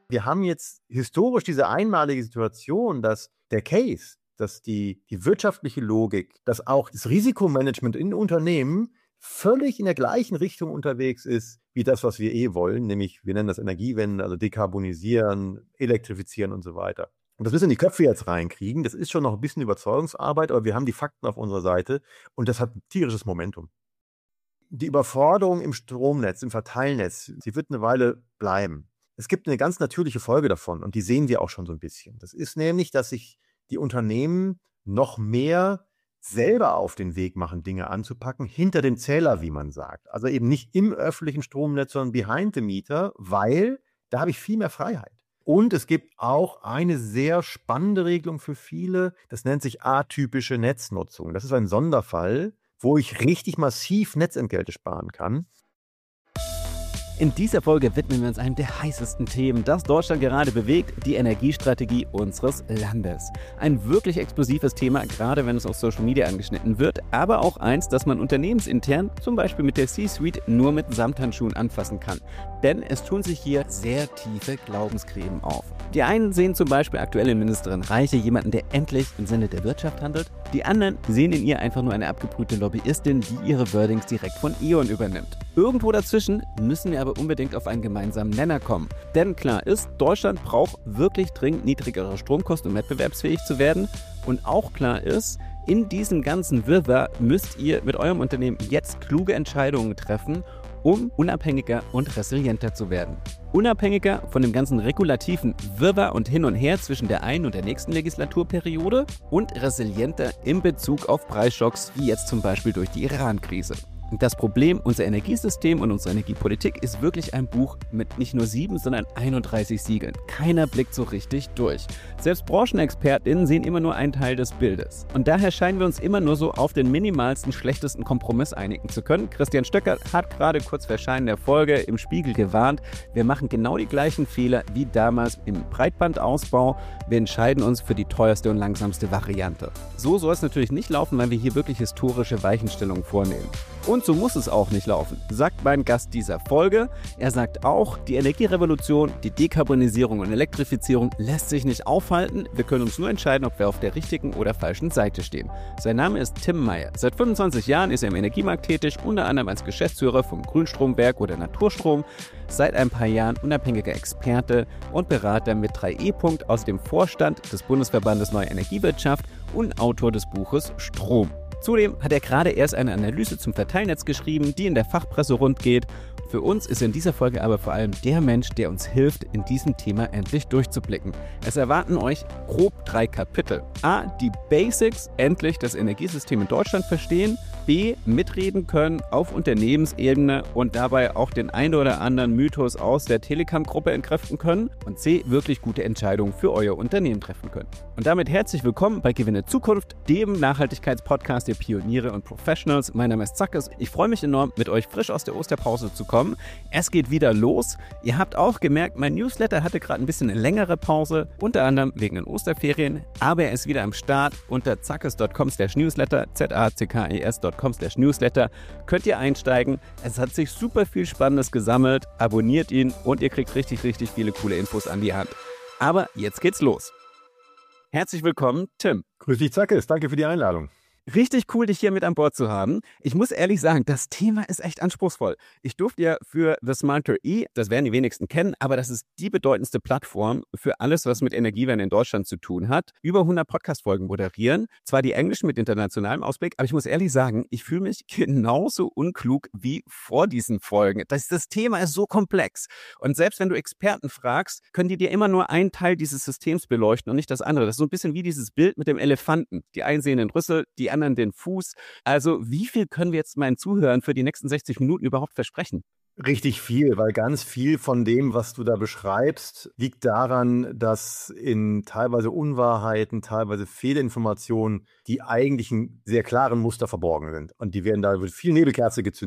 Wir haben jetzt historisch diese einmalige Situation, dass der Case, dass die wirtschaftliche Logik, dass auch das Risikomanagement in Unternehmen völlig in der gleichen Richtung unterwegs ist, wie das, was wir wollen, nämlich wir nennen das Energiewende, also dekarbonisieren, elektrifizieren und so weiter. Und das müssen wir in die Köpfe jetzt reinkriegen. Das ist schon noch ein bisschen Überzeugungsarbeit, aber wir haben die Fakten auf unserer Seite und das hat ein tierisches Momentum. Die Überforderung im Stromnetz, im Verteilnetz, sie wird eine Weile bleiben. Es gibt eine ganz natürliche Folge davon und die sehen wir auch schon so ein bisschen. Das ist nämlich, dass sich die Unternehmen noch mehr selber auf den Weg machen, Dinge anzupacken, hinter dem Zähler, wie man sagt. Also eben nicht im öffentlichen Stromnetz, sondern behind the meter, weil da habe ich viel mehr Freiheit. Und es gibt auch eine sehr spannende Regelung für viele, das nennt sich atypische Netznutzung. Das ist ein Sonderfall, wo ich richtig massiv Netzentgelte sparen kann. In dieser Folge widmen wir uns einem der heißesten Themen, das Deutschland gerade bewegt, die Energiestrategie unseres Landes. Ein wirklich explosives Thema, gerade wenn es auf Social Media angeschnitten wird, aber auch eins, das man unternehmensintern, zum Beispiel mit der C-Suite, nur mit Samthandschuhen anfassen kann. Denn es tun sich hier sehr tiefe Glaubensgräben auf. Die einen sehen zum Beispiel aktuell in Ministerin Reiche jemanden, der endlich im Sinne der Wirtschaft handelt. Die anderen sehen in ihr einfach nur eine abgebrühte Lobbyistin, die ihre Wordings direkt von E.ON übernimmt. Irgendwo dazwischen müssen wir aber unbedingt auf einen gemeinsamen Nenner kommen. Denn klar ist, Deutschland braucht wirklich dringend niedrigere Stromkosten, um wettbewerbsfähig zu werden. Und auch klar ist, in diesem ganzen Wirrwarr müsst ihr mit eurem Unternehmen jetzt kluge Entscheidungen treffen, um unabhängiger und resilienter zu werden. Unabhängiger von dem ganzen regulativen Wirrwarr und Hin und Her zwischen der einen und der nächsten Legislaturperiode und resilienter in Bezug auf Preisschocks, wie jetzt zum Beispiel durch die Iran-Krise. Das Problem, unser Energiesystem und unsere Energiepolitik ist wirklich ein Buch mit nicht nur 7, sondern 31 Siegeln. Keiner blickt so richtig durch. Selbst BranchenexpertInnen sehen immer nur einen Teil des Bildes. Und daher scheinen wir uns immer nur so auf den minimalsten, schlechtesten Kompromiss einigen zu können. Christian Stöcker hat gerade kurz vor Erscheinen der Folge im Spiegel gewarnt, wir machen genau die gleichen Fehler wie damals im Breitbandausbau. Wir entscheiden uns für die teuerste und langsamste Variante. So soll es natürlich nicht laufen, weil wir hier wirklich historische Weichenstellungen vornehmen. Und so muss es auch nicht laufen, sagt mein Gast dieser Folge. Er sagt auch, die Energierevolution, die Dekarbonisierung und Elektrifizierung lässt sich nicht aufhalten. Wir können uns nur entscheiden, ob wir auf der richtigen oder falschen Seite stehen. Sein Name ist Tim Meyer. Seit 25 Jahren ist er im Energiemarkt tätig, unter anderem als Geschäftsführer vom Grünstromwerk oder Naturstrom. Seit ein paar Jahren unabhängiger Experte und Berater mit 3E. aus dem Vorstand des Bundesverbandes Neue Energiewirtschaft und Autor des Buches Strom. Zudem hat er gerade erst eine Analyse zum Verteilnetz geschrieben, die in der Fachpresse rundgeht. Für uns ist er in dieser Folge aber vor allem der Mensch, der uns hilft, in diesem Thema endlich durchzublicken. Es erwarten euch grob 3 Kapitel. A. Die Basics, endlich das Energiesystem in Deutschland verstehen. B. Mitreden können auf Unternehmensebene und dabei auch den einen oder anderen Mythos aus der Telekom-Gruppe entkräften können. Und C. Wirklich gute Entscheidungen für euer Unternehmen treffen können. Und damit herzlich willkommen bei Gewinne Zukunft, dem Nachhaltigkeitspodcast der Pioniere und Professionals. Mein Name ist Zackes. Ich freue mich enorm, mit euch frisch aus der Osterpause zu kommen. Es geht wieder los. Ihr habt auch gemerkt, mein Newsletter hatte gerade ein bisschen eine längere Pause, unter anderem wegen den Osterferien, aber er ist wieder am Start unter zackes.com/newsletter, zackes.com/newsletter. Könnt ihr einsteigen. Es hat sich super viel Spannendes gesammelt. Abonniert ihn und ihr kriegt richtig viele coole Infos an die Hand. Aber jetzt geht's los. Herzlich willkommen, Tim. Grüß dich, Zackes. Danke für die Einladung. Richtig cool, dich hier mit an Bord zu haben. Ich muss ehrlich sagen, das Thema ist echt anspruchsvoll. Ich durfte ja für The Smarter E, das werden die wenigsten kennen, aber das ist die bedeutendste Plattform für alles, was mit Energiewende in Deutschland zu tun hat, über 100 Podcast-Folgen moderieren. Zwar die englischen mit internationalem Ausblick, aber ich muss ehrlich sagen, ich fühle mich genauso unklug wie vor diesen Folgen. Das Thema ist so komplex. Und selbst wenn du Experten fragst, können die dir immer nur einen Teil dieses Systems beleuchten und nicht das andere. Das ist so ein bisschen wie dieses Bild mit dem Elefanten. Die einen sehen den Rüssel, die anderen den Fuß. Also wie viel können wir jetzt meinen Zuhörern für die nächsten 60 Minuten überhaupt versprechen? Richtig viel, weil ganz viel von dem, was du da beschreibst, liegt daran, dass in teilweise Unwahrheiten, teilweise Fehlinformationen die eigentlichen sehr klaren Muster verborgen sind. Und die werden da, wird viel Nebelkerze gezündet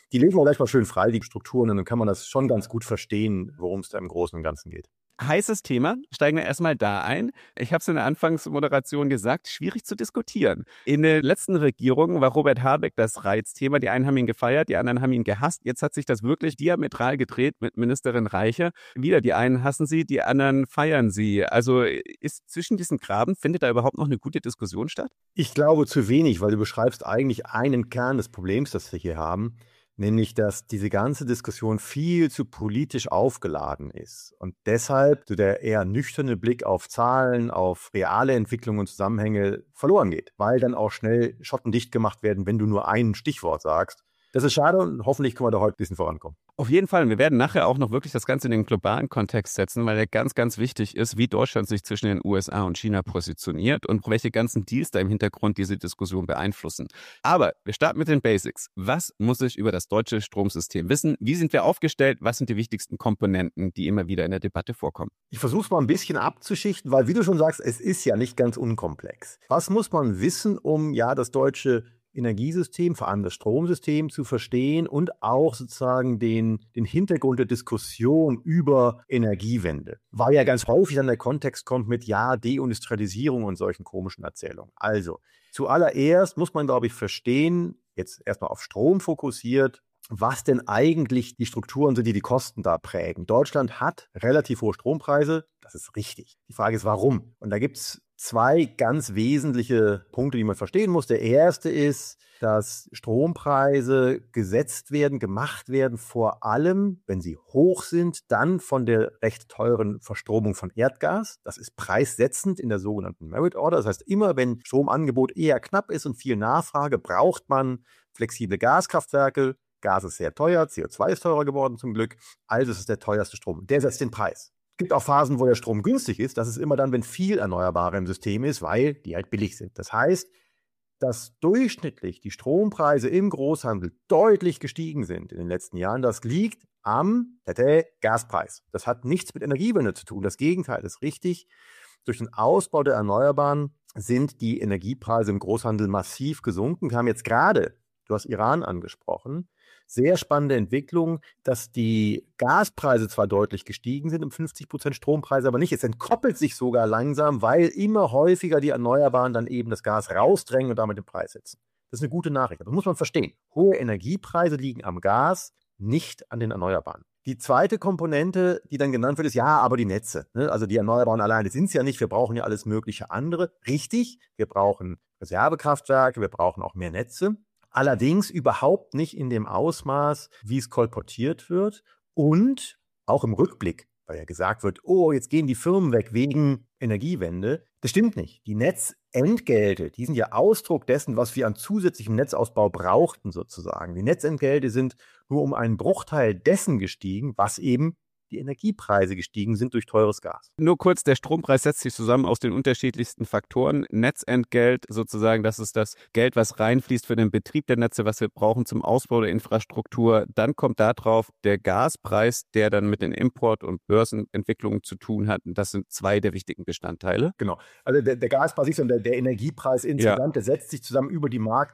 Die legen wir gleich mal schön frei, die Strukturen, und dann kann man das schon ganz gut verstehen, worum es da im Großen und Ganzen geht. Heißes Thema, steigen wir erstmal da ein. Ich habe es in der Anfangsmoderation gesagt, schwierig zu diskutieren. In der letzten Regierung war Robert Habeck das Reizthema. Die einen haben ihn gefeiert, die anderen haben ihn gehasst. Jetzt hat sich das wirklich diametral gedreht mit Ministerin Reiche. Wieder die einen hassen sie, die anderen feiern sie. Also ist zwischen diesen Graben, findet da überhaupt noch eine gute Diskussion statt? Ich glaube zu wenig, weil du beschreibst eigentlich einen Kern des Problems, das wir hier haben. Nämlich, dass diese ganze Diskussion viel zu politisch aufgeladen ist und deshalb so der eher nüchterne Blick auf Zahlen, auf reale Entwicklungen und Zusammenhänge verloren geht, weil dann auch schnell Schotten dicht gemacht werden, wenn du nur ein Stichwort sagst. Das ist schade und hoffentlich können wir da heute ein bisschen vorankommen. Auf jeden Fall. Wir werden nachher auch noch wirklich das Ganze in den globalen Kontext setzen, weil der ganz, ganz wichtig ist, wie Deutschland sich zwischen den USA und China positioniert und welche ganzen Deals da im Hintergrund diese Diskussion beeinflussen. Aber wir starten mit den Basics. Was muss ich über das deutsche Stromsystem wissen? Wie sind wir aufgestellt? Was sind die wichtigsten Komponenten, die immer wieder in der Debatte vorkommen? Ich versuche es mal ein bisschen abzuschichten, weil, wie du schon sagst, es ist ja nicht ganz unkomplex. Was muss man wissen, um das deutsche Energiesystem, vor allem das Stromsystem, zu verstehen und auch sozusagen den Hintergrund der Diskussion über Energiewende? Weil ja ganz häufig dann der Kontext kommt mit Deindustrialisierung und solchen komischen Erzählungen. Also, zuallererst muss man, glaube ich, verstehen, jetzt erstmal auf Strom fokussiert, was denn eigentlich die Strukturen sind, die die Kosten da prägen. Deutschland hat relativ hohe Strompreise, das ist richtig. Die Frage ist, warum? Und da gibt es zwei ganz wesentliche Punkte, die man verstehen muss. Der erste ist, dass Strompreise gesetzt werden, gemacht werden, vor allem, wenn sie hoch sind, dann von der recht teuren Verstromung von Erdgas. Das ist preissetzend in der sogenannten Merit Order. Das heißt, immer wenn Stromangebot eher knapp ist und viel Nachfrage, braucht man flexible Gaskraftwerke. Gas ist sehr teuer, CO2 ist teurer geworden zum Glück, also es ist der teuerste Strom. Der setzt den Preis. Es gibt auch Phasen, wo der Strom günstig ist. Das ist immer dann, wenn viel Erneuerbare im System ist, weil die halt billig sind. Das heißt, dass durchschnittlich die Strompreise im Großhandel deutlich gestiegen sind in den letzten Jahren, das liegt am Gaspreis. Das hat nichts mit Energiewende zu tun. Das Gegenteil ist richtig. Durch den Ausbau der Erneuerbaren sind die Energiepreise im Großhandel massiv gesunken. Wir haben jetzt gerade, du hast Iran angesprochen, sehr spannende Entwicklung, dass die Gaspreise zwar deutlich gestiegen sind, um 50% Strompreise, aber nicht. Es entkoppelt sich sogar langsam, weil immer häufiger die Erneuerbaren dann eben das Gas rausdrängen und damit den Preis setzen. Das ist eine gute Nachricht. Das muss man verstehen. Hohe Energiepreise liegen am Gas, nicht an den Erneuerbaren. Die zweite Komponente, die dann genannt wird, ist aber die Netze. Also die Erneuerbaren alleine sind es ja nicht. Wir brauchen ja alles mögliche andere. Richtig, wir brauchen Reservekraftwerke, wir brauchen auch mehr Netze. Allerdings überhaupt nicht in dem Ausmaß, wie es kolportiert wird und auch im Rückblick, weil ja gesagt wird, jetzt gehen die Firmen weg wegen Energiewende. Das stimmt nicht. Die Netzentgelte, die sind ja Ausdruck dessen, was wir an zusätzlichem Netzausbau brauchten sozusagen. Die Netzentgelte sind nur um einen Bruchteil dessen gestiegen, was eben die Energiepreise gestiegen sind durch teures Gas. Nur kurz, der Strompreis setzt sich zusammen aus den unterschiedlichsten Faktoren. Netzentgelt sozusagen, das ist das Geld, was reinfließt für den Betrieb der Netze, was wir brauchen zum Ausbau der Infrastruktur. Dann kommt da drauf der Gaspreis, der dann mit den Import- und Börsenentwicklungen zu tun hat. Und das sind zwei der wichtigen Bestandteile. Genau. Also der Gaspreis und der Energiepreis insgesamt, der setzt sich zusammen über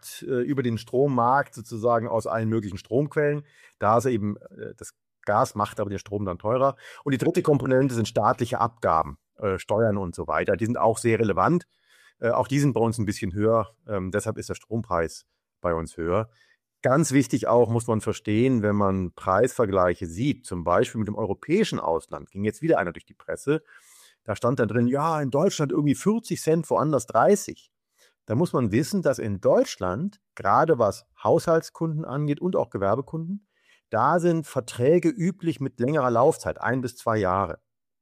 den Strommarkt sozusagen aus allen möglichen Stromquellen. Da ist eben das Gas macht aber den Strom dann teurer. Und die dritte Komponente sind staatliche Abgaben, Steuern und so weiter. Die sind auch sehr relevant. Auch die sind bei uns ein bisschen höher. Deshalb ist der Strompreis bei uns höher. Ganz wichtig auch, muss man verstehen, wenn man Preisvergleiche sieht, zum Beispiel mit dem europäischen Ausland, ging jetzt wieder einer durch die Presse, da stand dann drin, in Deutschland irgendwie 40 Cent, woanders 30. Da muss man wissen, dass in Deutschland, gerade was Haushaltskunden angeht und auch Gewerbekunden, da sind Verträge üblich mit längerer Laufzeit, 1 bis 2 Jahre.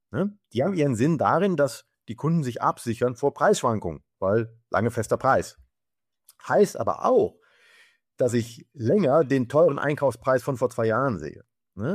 Die haben ihren Sinn darin, dass die Kunden sich absichern vor Preisschwankungen, weil lange fester Preis. Heißt aber auch, dass ich länger den teuren Einkaufspreis von vor 2 Jahren sehe.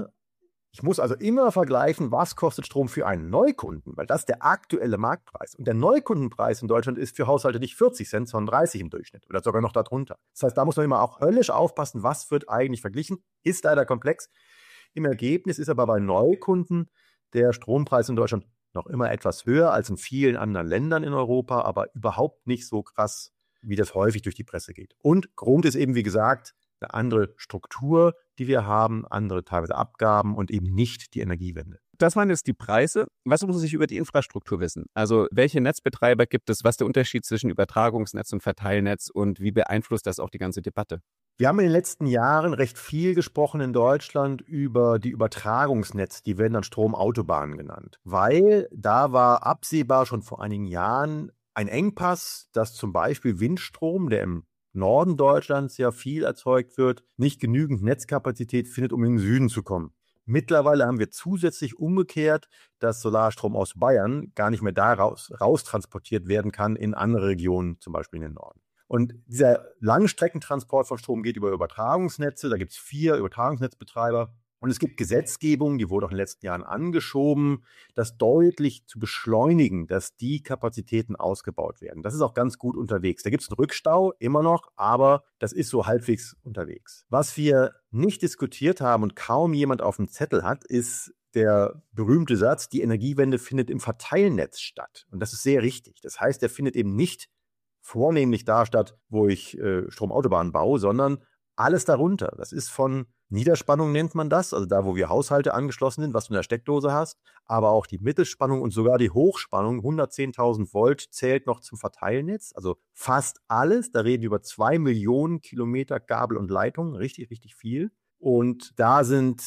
Ich muss also immer vergleichen, was kostet Strom für einen Neukunden, weil das ist der aktuelle Marktpreis. Und der Neukundenpreis in Deutschland ist für Haushalte nicht 40 Cent, sondern 30 im Durchschnitt oder sogar noch darunter. Das heißt, da muss man immer auch höllisch aufpassen, was wird eigentlich verglichen. Ist leider komplex. Im Ergebnis ist aber bei Neukunden der Strompreis in Deutschland noch immer etwas höher als in vielen anderen Ländern in Europa, aber überhaupt nicht so krass, wie das häufig durch die Presse geht. Und Grund ist eben, wie gesagt, eine andere Struktur, die wir haben, andere teilweise Abgaben und eben nicht die Energiewende. Das waren jetzt die Preise. Was muss ich über die Infrastruktur wissen? Also welche Netzbetreiber gibt es? Was ist der Unterschied zwischen Übertragungsnetz und Verteilnetz und wie beeinflusst das auch die ganze Debatte? Wir haben in den letzten Jahren recht viel gesprochen in Deutschland über die Übertragungsnetze, die werden dann Stromautobahnen genannt, weil da war absehbar schon vor einigen Jahren ein Engpass, dass zum Beispiel Windstrom, der im Norden Deutschlands ja viel erzeugt wird, nicht genügend Netzkapazität findet, um in den Süden zu kommen. Mittlerweile haben wir zusätzlich umgekehrt, dass Solarstrom aus Bayern gar nicht mehr da raustransportiert werden kann in andere Regionen, zum Beispiel in den Norden. Und dieser Langstreckentransport von Strom geht über Übertragungsnetze. Da gibt es 4 Übertragungsnetzbetreiber. Und es gibt Gesetzgebung, die wurde auch in den letzten Jahren angeschoben, das deutlich zu beschleunigen, dass die Kapazitäten ausgebaut werden. Das ist auch ganz gut unterwegs. Da gibt es einen Rückstau, immer noch, aber das ist so halbwegs unterwegs. Was wir nicht diskutiert haben und kaum jemand auf dem Zettel hat, ist der berühmte Satz, die Energiewende findet im Verteilnetz statt. Und das ist sehr richtig. Das heißt, der findet eben nicht vornehmlich da statt, wo ich Stromautobahnen baue, sondern alles darunter. Das ist von Niederspannung nennt man das, also da, wo wir Haushalte angeschlossen sind, was du in der Steckdose hast, aber auch die Mittelspannung und sogar die Hochspannung, 110.000 Volt, zählt noch zum Verteilnetz, also fast alles. Da reden wir über 2 Millionen Kilometer Kabel und Leitungen, richtig, richtig viel. Und da sind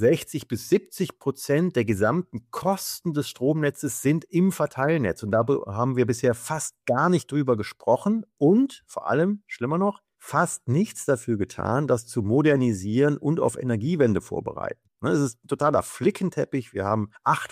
60-70% der gesamten Kosten des Stromnetzes sind im Verteilnetz. Und da haben wir bisher fast gar nicht drüber gesprochen und vor allem, schlimmer noch, fast nichts dafür getan, das zu modernisieren und auf Energiewende vorbereiten. Es ist ein totaler Flickenteppich. Wir haben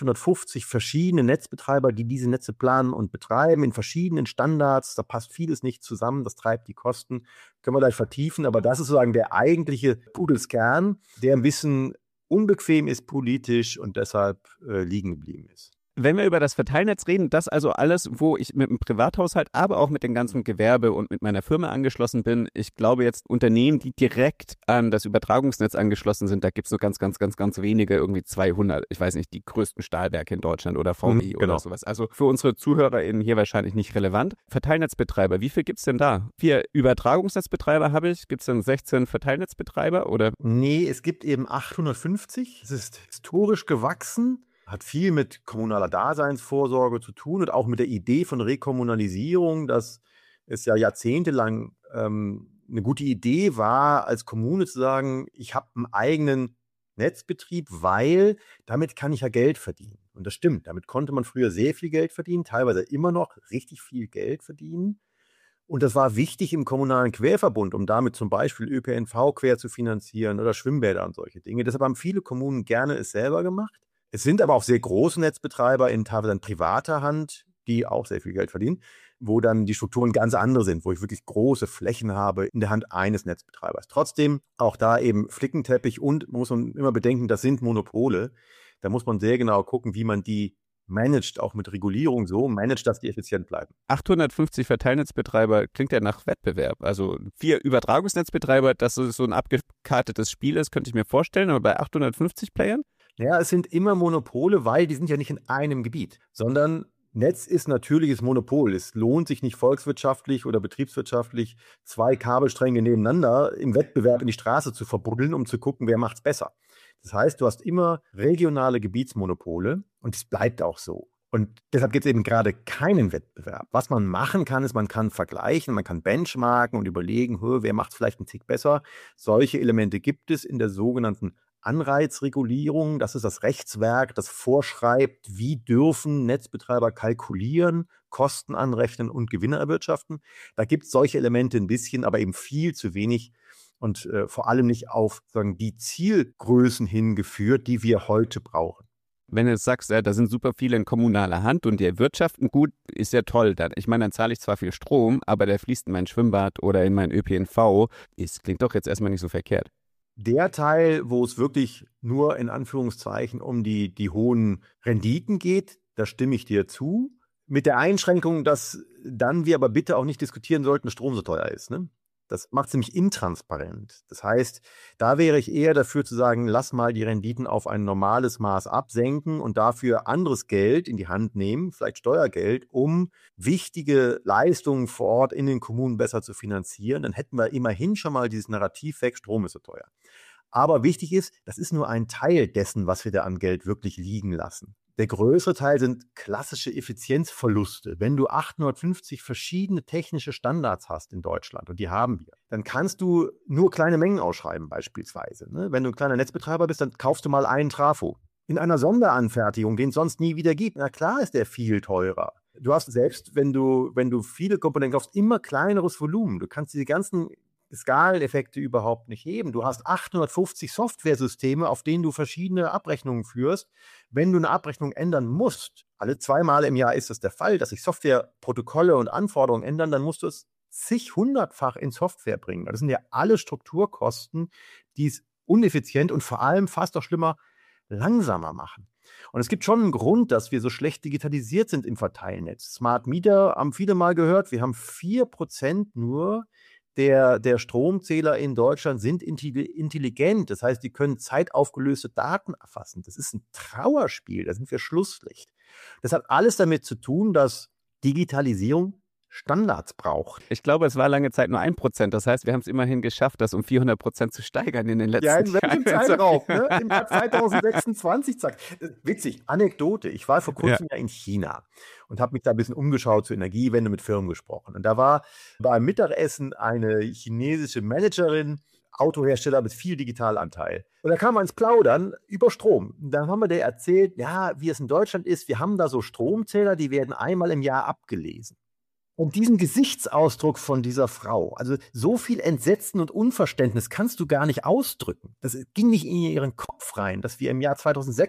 850 verschiedene Netzbetreiber, die diese Netze planen und betreiben in verschiedenen Standards. Da passt vieles nicht zusammen. Das treibt die Kosten. Können wir gleich vertiefen. Aber das ist sozusagen der eigentliche Pudelskern, der ein bisschen unbequem ist politisch und deshalb liegen geblieben ist. Wenn wir über das Verteilnetz reden, das also alles, wo ich mit dem Privathaushalt, aber auch mit dem ganzen Gewerbe und mit meiner Firma angeschlossen bin. Ich glaube jetzt Unternehmen, die direkt an das Übertragungsnetz angeschlossen sind, da gibt es nur ganz wenige, irgendwie 200. Ich weiß nicht, die größten Stahlwerke in Deutschland oder VW oder sowas. Also für unsere ZuhörerInnen hier wahrscheinlich nicht relevant. Verteilnetzbetreiber, wie viel gibt es denn da? 4 Übertragungsnetzbetreiber habe ich. Gibt es dann 16 Verteilnetzbetreiber oder? Nee, es gibt eben 850. Es ist historisch gewachsen. Hat viel mit kommunaler Daseinsvorsorge zu tun und auch mit der Idee von Rekommunalisierung, dass es ja jahrzehntelang eine gute Idee war, als Kommune zu sagen, ich habe einen eigenen Netzbetrieb, weil damit kann ich ja Geld verdienen. Und das stimmt, damit konnte man früher sehr viel Geld verdienen, teilweise immer noch richtig viel Geld verdienen. Und das war wichtig im kommunalen Querverbund, um damit zum Beispiel ÖPNV quer zu finanzieren oder Schwimmbäder und solche Dinge. Deshalb haben viele Kommunen gerne es selber gemacht. Es sind aber auch sehr große Netzbetreiber in teilweise in privater Hand, die auch sehr viel Geld verdienen, wo dann die Strukturen ganz andere sind, wo ich wirklich große Flächen habe in der Hand eines Netzbetreibers. Trotzdem auch da eben Flickenteppich und man muss immer bedenken, das sind Monopole. Da muss man sehr genau gucken, wie man die managt, auch mit Regulierung so managt, dass die effizient bleiben. 850 Verteilnetzbetreiber klingt ja nach Wettbewerb. Also 4 Übertragungsnetzbetreiber, dass so ein abgekartetes Spiel ist, könnte ich mir vorstellen, aber bei 850 Playern? Ja, es sind immer Monopole, weil die sind ja nicht in einem Gebiet, sondern Netz ist natürliches Monopol. Es lohnt sich nicht volkswirtschaftlich oder betriebswirtschaftlich 2 Kabelstränge nebeneinander im Wettbewerb in die Straße zu verbuddeln, um zu gucken, wer macht's besser. Das heißt, du hast immer regionale Gebietsmonopole und es bleibt auch so. Und deshalb gibt es eben gerade keinen Wettbewerb. Was man machen kann, ist, man kann vergleichen, man kann benchmarken und überlegen, wer macht es vielleicht einen Tick besser. Solche Elemente gibt es in der sogenannten Anreizregulierung. Das ist das Rechtswerk, das vorschreibt, wie dürfen Netzbetreiber kalkulieren, Kosten anrechnen und Gewinne erwirtschaften. Da gibt es solche Elemente ein bisschen, aber eben viel zu wenig und vor allem nicht auf die Zielgrößen hingeführt, die wir heute brauchen. Wenn du jetzt sagst, da sind super viele in kommunaler Hand und die erwirtschaften gut, ist ja toll. Ich meine, dann zahle ich zwar viel Strom, aber der fließt in mein Schwimmbad oder in mein ÖPNV. Klingt doch jetzt erstmal nicht so verkehrt. Der Teil, wo es wirklich nur in Anführungszeichen um die hohen Renditen geht, da stimme ich dir zu. Mit der Einschränkung, dass dann wir aber bitte auch nicht diskutieren sollten, dass Strom so teuer ist. Ne? Das macht es nämlich intransparent. Das heißt, da wäre ich eher dafür zu sagen, lass mal die Renditen auf ein normales Maß absenken und dafür anderes Geld in die Hand nehmen, vielleicht Steuergeld, um wichtige Leistungen vor Ort in den Kommunen besser zu finanzieren. Dann hätten wir immerhin schon mal dieses Narrativ weg, Strom ist so teuer. Aber wichtig ist, das ist nur ein Teil dessen, was wir da an Geld wirklich liegen lassen. Der größere Teil sind klassische Effizienzverluste. Wenn du 850 verschiedene technische Standards hast in Deutschland, und die haben wir, dann kannst du nur kleine Mengen ausschreiben beispielsweise. Wenn du ein kleiner Netzbetreiber bist, dann kaufst du mal einen Trafo. In einer Sonderanfertigung, den es sonst nie wieder gibt, na klar ist der viel teurer. Du hast selbst, wenn du viele Komponenten kaufst, immer kleineres Volumen. Du kannst diese ganzen Skaleneffekte überhaupt nicht heben. Du hast 850 Softwaresysteme, auf denen du verschiedene Abrechnungen führst. Wenn du eine Abrechnung ändern musst, alle 2 Mal im Jahr ist das der Fall, dass sich Softwareprotokolle und Anforderungen ändern, dann musst du es hundertfach in Software bringen. Das sind ja alle Strukturkosten, die es uneffizient und vor allem fast noch schlimmer langsamer machen. Und es gibt schon einen Grund, dass wir so schlecht digitalisiert sind im Verteilnetz. Smart Meter haben viele mal gehört, wir haben 4% nur der Stromzähler in Deutschland sind intelligent. Das heißt, die können zeitaufgelöste Daten erfassen. Das ist ein Trauerspiel, da sind wir Schlusslicht. Das hat alles damit zu tun, dass Digitalisierung Standards braucht. Ich glaube, es war lange Zeit nur 1%. Das heißt, wir haben es immerhin geschafft, das um 400% zu steigern in den letzten Jahren. Ja, in welchem Zeitraum? Im Jahr 2026, zack. Witzig, Anekdote. Ich war vor kurzem ja in China und habe mich da ein bisschen umgeschaut zur Energiewende, mit Firmen gesprochen. Und da war beim Mittagessen eine chinesische Managerin, Autohersteller mit viel Digitalanteil. Und da kam man ins Plaudern über Strom. Dann haben wir der erzählt, ja, wie es in Deutschland ist, wir haben da so Stromzähler, die werden einmal im Jahr abgelesen. Und diesen Gesichtsausdruck von dieser Frau, also so viel Entsetzen und Unverständnis kannst du gar nicht ausdrücken. Das ging nicht in ihren Kopf rein, dass wir im Jahr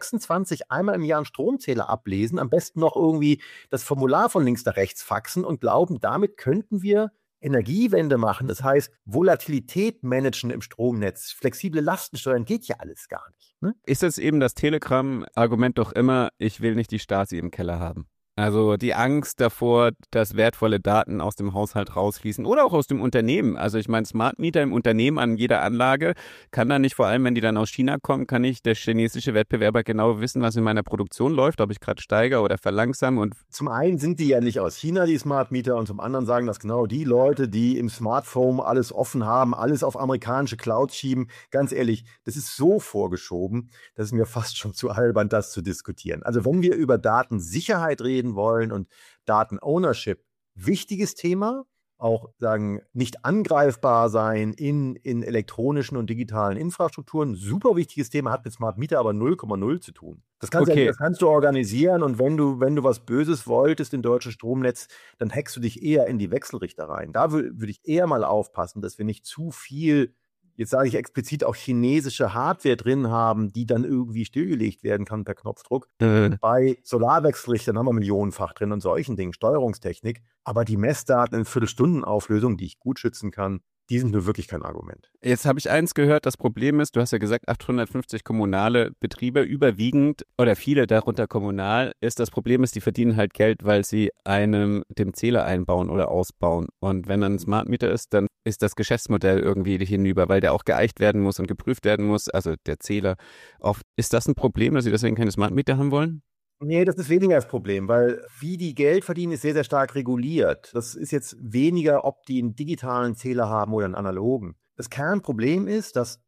2026 einmal im Jahr einen Stromzähler ablesen, am besten noch irgendwie das Formular von links nach rechts faxen und glauben, damit könnten wir Energiewende machen. Das heißt, Volatilität managen im Stromnetz, flexible Lasten steuern, geht ja alles gar nicht. Ne? Ist es eben das Telegram-Argument doch immer, ich will nicht die Stasi im Keller haben? Also die Angst davor, dass wertvolle Daten aus dem Haushalt rausfließen oder auch aus dem Unternehmen. Also ich meine, Smart Meter im Unternehmen an jeder Anlage kann dann nicht, vor allem wenn die dann aus China kommen, kann nicht der chinesische Wettbewerber genau wissen, was in meiner Produktion läuft, ob ich gerade steigere oder verlangsame. Und zum einen sind die ja nicht aus China, die Smart Meter, und zum anderen sagen das genau die Leute, die im Smartphone alles offen haben, alles auf amerikanische Clouds schieben. Ganz ehrlich, das ist so vorgeschoben, das ist mir fast schon zu albern, das zu diskutieren. Also wenn wir über Datensicherheit reden wollen und Daten-Ownership, wichtiges Thema, auch sagen, nicht angreifbar sein in elektronischen und digitalen Infrastrukturen, super wichtiges Thema, hat mit Smart Meter aber 0,0 zu tun. Das kannst du organisieren, und wenn du was Böses wolltest im deutschen Stromnetz, dann hackst du dich eher in die Wechselrichter rein. Da würde ich eher mal aufpassen, dass wir nicht zu viel, jetzt sage ich explizit, auch chinesische Hardware drin haben, die dann irgendwie stillgelegt werden kann per Knopfdruck. Bei Solarwechselrichtern haben wir millionenfach drin und solchen Dingen, Steuerungstechnik. Aber die Messdaten in Viertelstundenauflösung, die ich gut schützen kann, die sind nur wirklich kein Argument. Jetzt habe ich eins gehört, das Problem ist, du hast ja gesagt, 850 kommunale Betriebe, überwiegend oder viele darunter kommunal, das Problem ist, die verdienen halt Geld, weil sie dem Zähler einbauen oder ausbauen. Und wenn dann ein Smart Meter ist, dann ist das Geschäftsmodell irgendwie hinüber, weil der auch geeicht werden muss und geprüft werden muss, also der Zähler. Oft ist das ein Problem, dass sie deswegen keine Smart Meter haben wollen? Nee, das ist weniger das Problem, weil wie die Geld verdienen, ist sehr, sehr stark reguliert. Das ist jetzt weniger, ob die einen digitalen Zähler haben oder einen analogen. Das Kernproblem ist, dass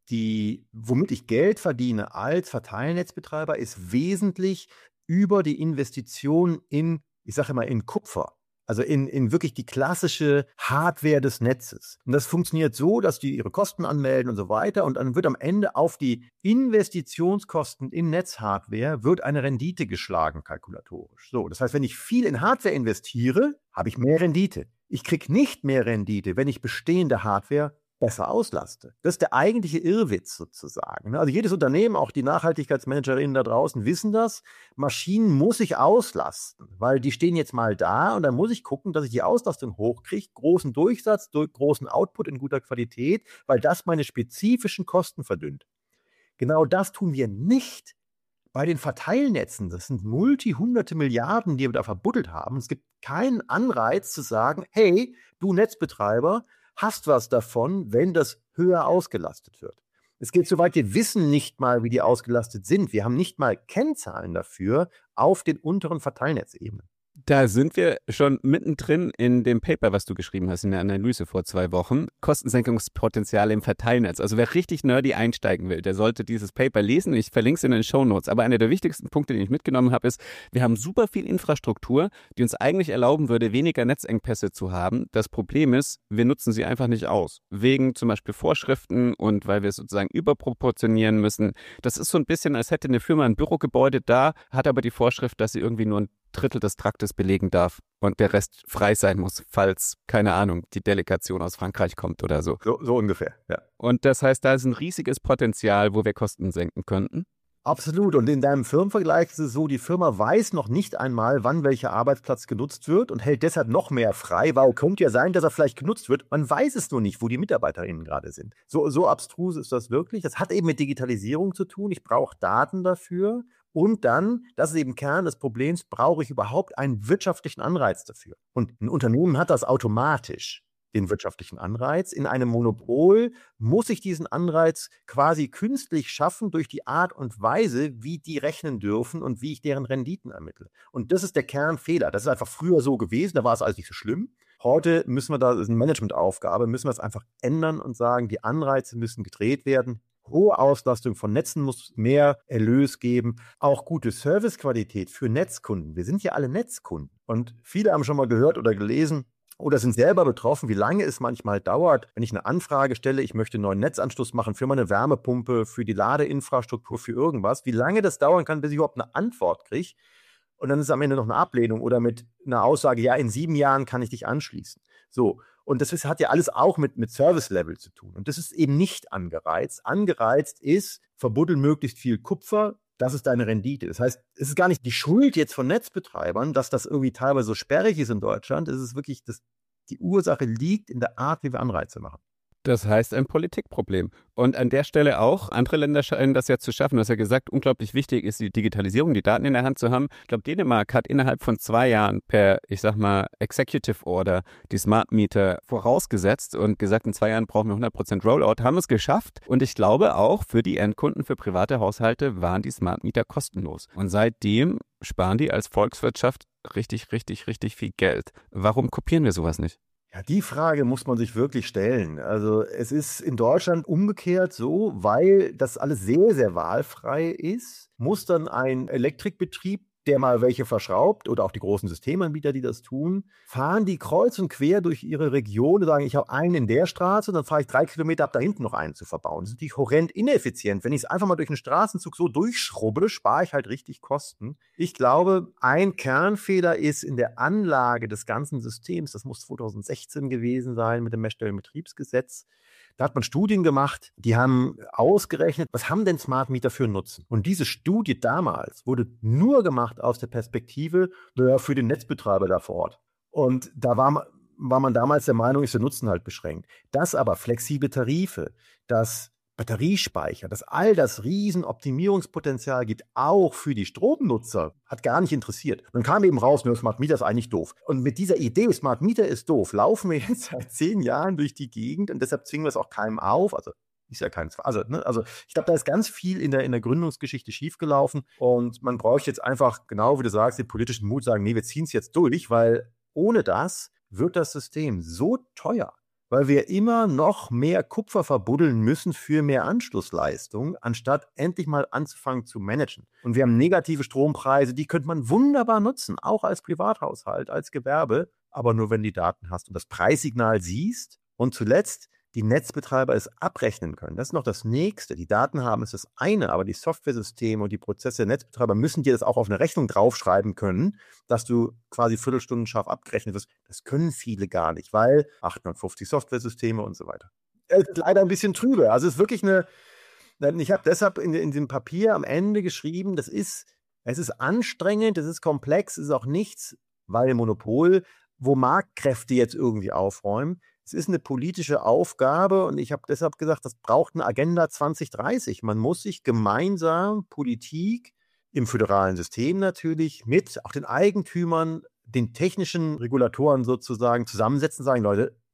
womit ich Geld verdiene als Verteilnetzbetreiber, ist wesentlich über die Investition in Kupfer. Also in wirklich die klassische Hardware des Netzes. Und das funktioniert so, dass die ihre Kosten anmelden und so weiter. Und dann wird am Ende auf die Investitionskosten in Netzhardware wird eine Rendite geschlagen, kalkulatorisch. So, das heißt, wenn ich viel in Hardware investiere, habe ich mehr Rendite. Ich kriege nicht mehr Rendite, wenn ich bestehende Hardware besser auslaste. Das ist der eigentliche Irrwitz sozusagen. Also jedes Unternehmen, auch die Nachhaltigkeitsmanagerinnen da draußen wissen das, Maschinen muss ich auslasten, weil die stehen jetzt mal da und dann muss ich gucken, dass ich die Auslastung hochkriege, großen Durchsatz, großen Output in guter Qualität, weil das meine spezifischen Kosten verdünnt. Genau das tun wir nicht bei den Verteilnetzen. Das sind hunderte Milliarden, die wir da verbuddelt haben. Es gibt keinen Anreiz zu sagen, hey, du Netzbetreiber, hast was davon, wenn das höher ausgelastet wird. Es geht so weit, wir wissen nicht mal, wie die ausgelastet sind. Wir haben nicht mal Kennzahlen dafür auf den unteren Verteilnetzebenen. Da sind wir schon mittendrin in dem Paper, was du geschrieben hast, in der Analyse vor 2 Wochen. Kostensenkungspotenzial im Verteilnetz. Also wer richtig nerdy einsteigen will, der sollte dieses Paper lesen. Ich verlinke es in den Shownotes. Aber einer der wichtigsten Punkte, den ich mitgenommen habe, ist, wir haben super viel Infrastruktur, die uns eigentlich erlauben würde, weniger Netzengpässe zu haben. Das Problem ist, wir nutzen sie einfach nicht aus. Wegen zum Beispiel Vorschriften und weil wir sozusagen überproportionieren müssen. Das ist so ein bisschen, als hätte eine Firma ein Bürogebäude da, hat aber die Vorschrift, dass sie irgendwie nur ein Drittel des Traktes belegen darf und der Rest frei sein muss, falls, keine Ahnung, die Delegation aus Frankreich kommt oder so. So ungefähr, ja. Und das heißt, da ist ein riesiges Potenzial, wo wir Kosten senken könnten. Absolut. Und in deinem Firmenvergleich ist es so, die Firma weiß noch nicht einmal, wann welcher Arbeitsplatz genutzt wird und hält deshalb noch mehr frei, weil könnte ja sein, dass er vielleicht genutzt wird. Man weiß es nur nicht, wo die MitarbeiterInnen gerade sind. So abstrus ist das wirklich. Das hat eben mit Digitalisierung zu tun. Ich brauche Daten dafür. Und dann, das ist eben Kern des Problems, brauche ich überhaupt einen wirtschaftlichen Anreiz dafür. Und ein Unternehmen hat das automatisch, den wirtschaftlichen Anreiz. In einem Monopol muss ich diesen Anreiz quasi künstlich schaffen durch die Art und Weise, wie die rechnen dürfen und wie ich deren Renditen ermittle. Und das ist der Kernfehler. Das ist einfach früher so gewesen, da war es alles nicht so schlimm. Heute müssen wir da, das ist eine Managementaufgabe, müssen wir es einfach ändern und sagen, die Anreize müssen gedreht werden. Hohe Auslastung von Netzen muss mehr Erlös geben. Auch gute Servicequalität für Netzkunden. Wir sind ja alle Netzkunden. Und viele haben schon mal gehört oder gelesen oder sind selber betroffen, wie lange es manchmal dauert, wenn ich eine Anfrage stelle, ich möchte einen neuen Netzanschluss machen für meine Wärmepumpe, für die Ladeinfrastruktur, für irgendwas. Wie lange das dauern kann, bis ich überhaupt eine Antwort kriege. Und dann ist am Ende noch eine Ablehnung oder mit einer Aussage, ja, in 7 Jahren kann ich dich anschließen. So. Und das hat ja alles auch mit Service-Level zu tun. Und das ist eben nicht angereizt. Angereizt ist, verbuddel möglichst viel Kupfer, das ist deine Rendite. Das heißt, es ist gar nicht die Schuld jetzt von Netzbetreibern, dass das irgendwie teilweise so sperrig ist in Deutschland. Es ist wirklich, die Ursache liegt in der Art, wie wir Anreize machen. Das heißt ein Politikproblem. Und an der Stelle auch, andere Länder scheinen das ja zu schaffen. Du hast ja gesagt, unglaublich wichtig ist die Digitalisierung, die Daten in der Hand zu haben. Ich glaube, Dänemark hat innerhalb von 2 Jahren per, ich sag mal, Executive Order die Smart Meter vorausgesetzt und gesagt, in 2 Jahren brauchen wir 100% Rollout, haben es geschafft. Und ich glaube auch, für die Endkunden, für private Haushalte waren die Smart Meter kostenlos. Und seitdem sparen die als Volkswirtschaft richtig viel Geld. Warum kopieren wir sowas nicht? Ja, die Frage muss man sich wirklich stellen. Also es ist in Deutschland umgekehrt so, weil das alles sehr, sehr wahlfrei ist, muss dann ein Elektrikbetrieb, der mal welche verschraubt oder auch die großen Systemanbieter, die das tun, fahren die kreuz und quer durch ihre Region und sagen, ich habe einen in der Straße, dann fahre ich 3 Kilometer ab da hinten noch einen zu verbauen. Das ist natürlich horrend ineffizient. Wenn ich es einfach mal durch einen Straßenzug so durchschrubbe, spare ich halt richtig Kosten. Ich glaube, ein Kernfehler ist in der Anlage des ganzen Systems, das muss 2016 gewesen sein mit dem Messstellenbetriebsgesetz. Da hat man Studien gemacht, die haben ausgerechnet, was haben denn Smart Meter für einen Nutzen? Und diese Studie damals wurde nur gemacht aus der Perspektive für den Netzbetreiber da vor Ort. Und da war man damals der Meinung, ist der Nutzen halt beschränkt. Dass aber flexible Tarife, dass Batteriespeicher, dass all das Riesen-Optimierungspotenzial gibt, auch für die Stromnutzer, hat gar nicht interessiert. Dann kam eben raus, Smart Meter ist eigentlich doof. Und mit dieser Idee, Smart Meter ist doof, laufen wir jetzt seit 10 Jahren durch die Gegend und deshalb zwingen wir es auch keinem auf. Also ist ja kein Zweifel. Also ich glaube, da ist ganz viel in der Gründungsgeschichte schiefgelaufen und man braucht jetzt einfach, genau wie du sagst, den politischen Mut sagen, nee, wir ziehen es jetzt durch, weil ohne das wird das System so teuer, weil wir immer noch mehr Kupfer verbuddeln müssen für mehr Anschlussleistung, anstatt endlich mal anzufangen zu managen. Und wir haben negative Strompreise, die könnte man wunderbar nutzen, auch als Privathaushalt, als Gewerbe, aber nur wenn du die Daten hast und das Preissignal siehst. Und zuletzt, die Netzbetreiber es abrechnen können. Das ist noch das Nächste. Die Daten haben ist das eine, aber die Softwaresysteme und die Prozesse der Netzbetreiber müssen dir das auch auf eine Rechnung draufschreiben können, dass du quasi Viertelstunden scharf abgerechnet wirst. Das können viele gar nicht, weil 850 Softwaresysteme und so weiter. Leider ein bisschen trübe. Also es ist wirklich ich habe deshalb in dem Papier am Ende geschrieben, es ist anstrengend, es ist komplex, es ist auch nichts, weil Monopol, wo Marktkräfte jetzt irgendwie aufräumen. Es ist eine politische Aufgabe und ich habe deshalb gesagt, das braucht eine Agenda 2030. Man muss sich gemeinsam Politik im föderalen System natürlich mit auch den Eigentümern, den technischen Regulatoren sozusagen zusammensetzen und sagen, Leute,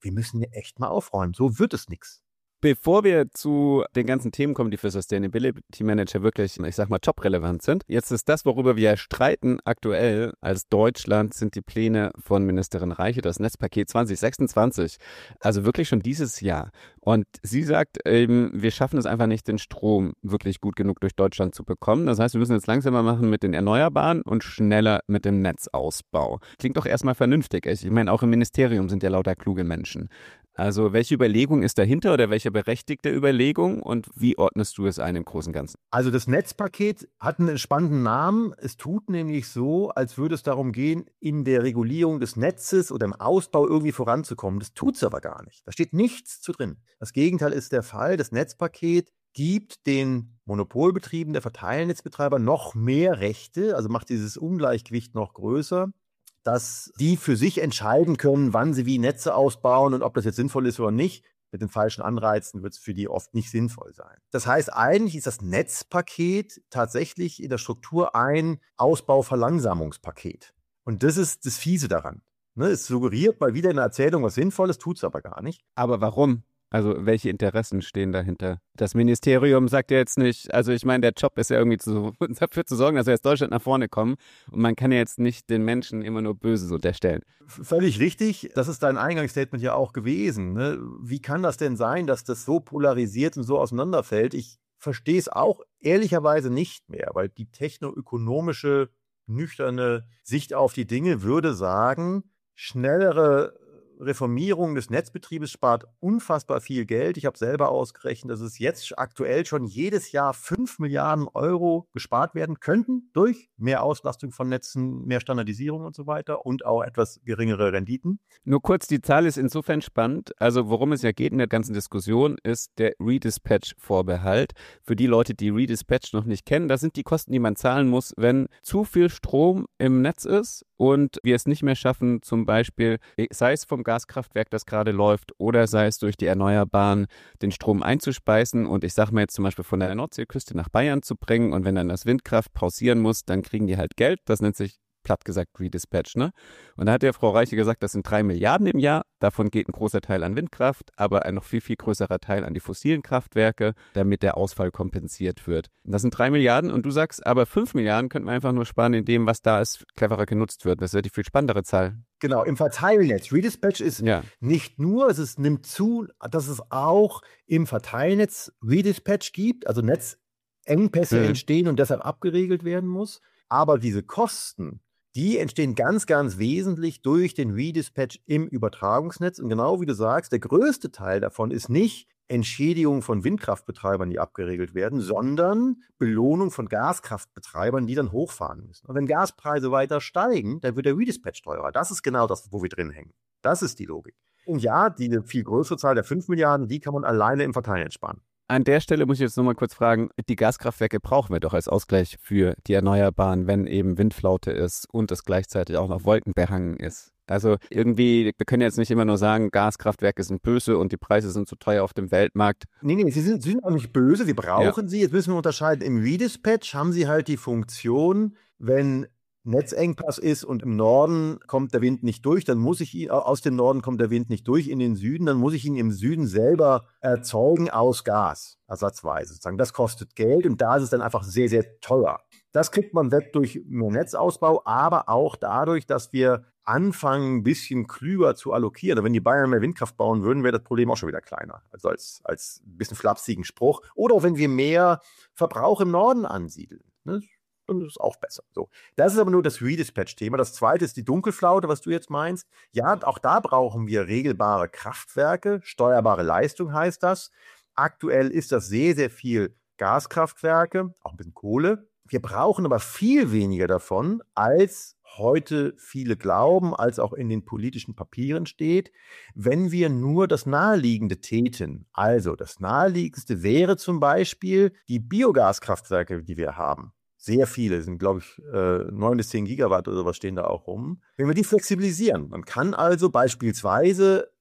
wir müssen hier echt mal aufräumen. So wird es nichts. Bevor wir zu den ganzen Themen kommen, die für Sustainability Manager wirklich, ich sag mal, top-relevant sind, jetzt ist das, worüber wir streiten aktuell als Deutschland, sind die Pläne von Ministerin Reiche, das Netzpaket 2026, also wirklich schon dieses Jahr. Und sie sagt eben, wir schaffen es einfach nicht, den Strom wirklich gut genug durch Deutschland zu bekommen. Das heißt, wir müssen jetzt langsamer machen mit den Erneuerbaren und schneller mit dem Netzausbau. Klingt doch erstmal vernünftig. Ich meine, auch im Ministerium sind ja lauter kluge Menschen. Also welche Überlegung ist dahinter oder welche berechtigte Überlegung und wie ordnest du es ein im Großen und Ganzen? Also das Netzpaket hat einen spannenden Namen. Es tut nämlich so, als würde es darum gehen, in der Regulierung des Netzes oder im Ausbau irgendwie voranzukommen. Das tut es aber gar nicht. Da steht nichts zu drin. Das Gegenteil ist der Fall. Das Netzpaket gibt den Monopolbetrieben der Verteilnetzbetreiber noch mehr Rechte, also macht dieses Ungleichgewicht noch größer, dass die für sich entscheiden können, wann sie wie Netze ausbauen und ob das jetzt sinnvoll ist oder nicht. Mit den falschen Anreizen wird es für die oft nicht sinnvoll sein. Das heißt, eigentlich ist das Netzpaket tatsächlich in der Struktur ein Ausbauverlangsamungspaket. Und das ist das Fiese daran. Es suggeriert mal wieder in der Erzählung was Sinnvolles, tut es aber gar nicht. Aber warum? Also welche Interessen stehen dahinter? Das Ministerium sagt ja jetzt nicht, also ich meine, der Job ist ja irgendwie dafür zu sorgen, dass wir als Deutschland nach vorne kommen und man kann ja jetzt nicht den Menschen immer nur Böses unterstellen. Völlig richtig, das ist dein Eingangsstatement ja auch gewesen. Ne? Wie kann das denn sein, dass das so polarisiert und so auseinanderfällt? Ich verstehe es auch ehrlicherweise nicht mehr, weil die technoökonomische, nüchterne Sicht auf die Dinge würde sagen, schnellere Reformierung des Netzbetriebes spart unfassbar viel Geld. Ich habe selber ausgerechnet, dass es jetzt aktuell schon jedes Jahr 5 Milliarden Euro gespart werden könnten durch mehr Auslastung von Netzen, mehr Standardisierung und so weiter und auch etwas geringere Renditen. Nur kurz, die Zahl ist insofern spannend. Also worum es ja geht in der ganzen Diskussion, ist der Redispatch-Vorbehalt. Für die Leute, die Redispatch noch nicht kennen, das sind die Kosten, die man zahlen muss, wenn zu viel Strom im Netz ist und wir es nicht mehr schaffen, zum Beispiel, sei es vom Gaskraftwerk, das gerade läuft, oder sei es durch die Erneuerbaren, den Strom einzuspeisen und ich sage mal jetzt zum Beispiel von der Nordseeküste nach Bayern zu bringen und wenn dann das Windkraft pausieren muss, dann kriegen die halt Geld, das nennt sich platt gesagt Redispatch, ne? Und da hat ja Frau Reiche gesagt, das sind 3 Milliarden im Jahr, davon geht ein großer Teil an Windkraft, aber ein noch viel, viel größerer Teil an die fossilen Kraftwerke, damit der Ausfall kompensiert wird. Und das sind 3 Milliarden und du sagst, aber 5 Milliarden könnten wir einfach nur sparen, indem, was da ist, cleverer genutzt wird. Das wäre die viel spannendere Zahl. Genau, im Verteilnetz. Redispatch ist nicht nur, es nimmt zu, dass es auch im Verteilnetz Redispatch gibt, also Netzengpässe entstehen und deshalb abgeregelt werden muss. Aber diese Kosten, die entstehen ganz, ganz wesentlich durch den Redispatch im Übertragungsnetz. Und genau wie du sagst, der größte Teil davon ist nicht Entschädigung von Windkraftbetreibern, die abgeregelt werden, sondern Belohnung von Gaskraftbetreibern, die dann hochfahren müssen. Und wenn Gaspreise weiter steigen, dann wird der Redispatch teurer. Das ist genau das, wo wir drin hängen. Das ist die Logik. Und ja, die viel größere Zahl der 5 Milliarden, die kann man alleine im Verteilnetz sparen. An der Stelle muss ich jetzt nochmal kurz fragen, die Gaskraftwerke brauchen wir doch als Ausgleich für die Erneuerbaren, wenn eben Windflaute ist und es gleichzeitig auch noch wolkenbehangen ist. Also irgendwie, wir können jetzt nicht immer nur sagen, Gaskraftwerke sind böse und die Preise sind zu teuer auf dem Weltmarkt. Nee, sie sind auch nicht böse, wir brauchen sie. Jetzt müssen wir unterscheiden. Im Redispatch haben sie halt die Funktion, wenn Netzengpass ist und im Norden kommt der Wind nicht durch, dann muss ich ihn, aus dem Norden kommt der Wind nicht durch in den Süden, dann muss ich ihn im Süden selber erzeugen aus Gas, ersatzweise sozusagen. Das kostet Geld und da ist es dann einfach sehr, sehr teuer. Das kriegt man weg durch mehr Netzausbau, aber auch dadurch, dass wir anfangen, ein bisschen klüger zu allokieren. Wenn die Bayern mehr Windkraft bauen würden, wäre das Problem auch schon wieder kleiner. Also als ein bisschen flapsigen Spruch. Oder wenn wir mehr Verbrauch im Norden ansiedeln. Ne? Und das ist auch besser. So. Das ist aber nur das Redispatch-Thema. Das zweite ist die Dunkelflaute, was du jetzt meinst. Ja, auch da brauchen wir regelbare Kraftwerke. Steuerbare Leistung heißt das. Aktuell ist das sehr, sehr viel Gaskraftwerke, auch ein bisschen Kohle. Wir brauchen aber viel weniger davon, als heute viele glauben, als auch in den politischen Papieren steht, wenn wir nur das Naheliegende täten. Also das Naheliegendste wäre zum Beispiel die Biogaskraftwerke, die wir haben. Sehr viele, sind glaube ich 9 bis 10 Gigawatt oder was stehen da auch rum. Wenn wir die flexibilisieren, man kann also beispielsweise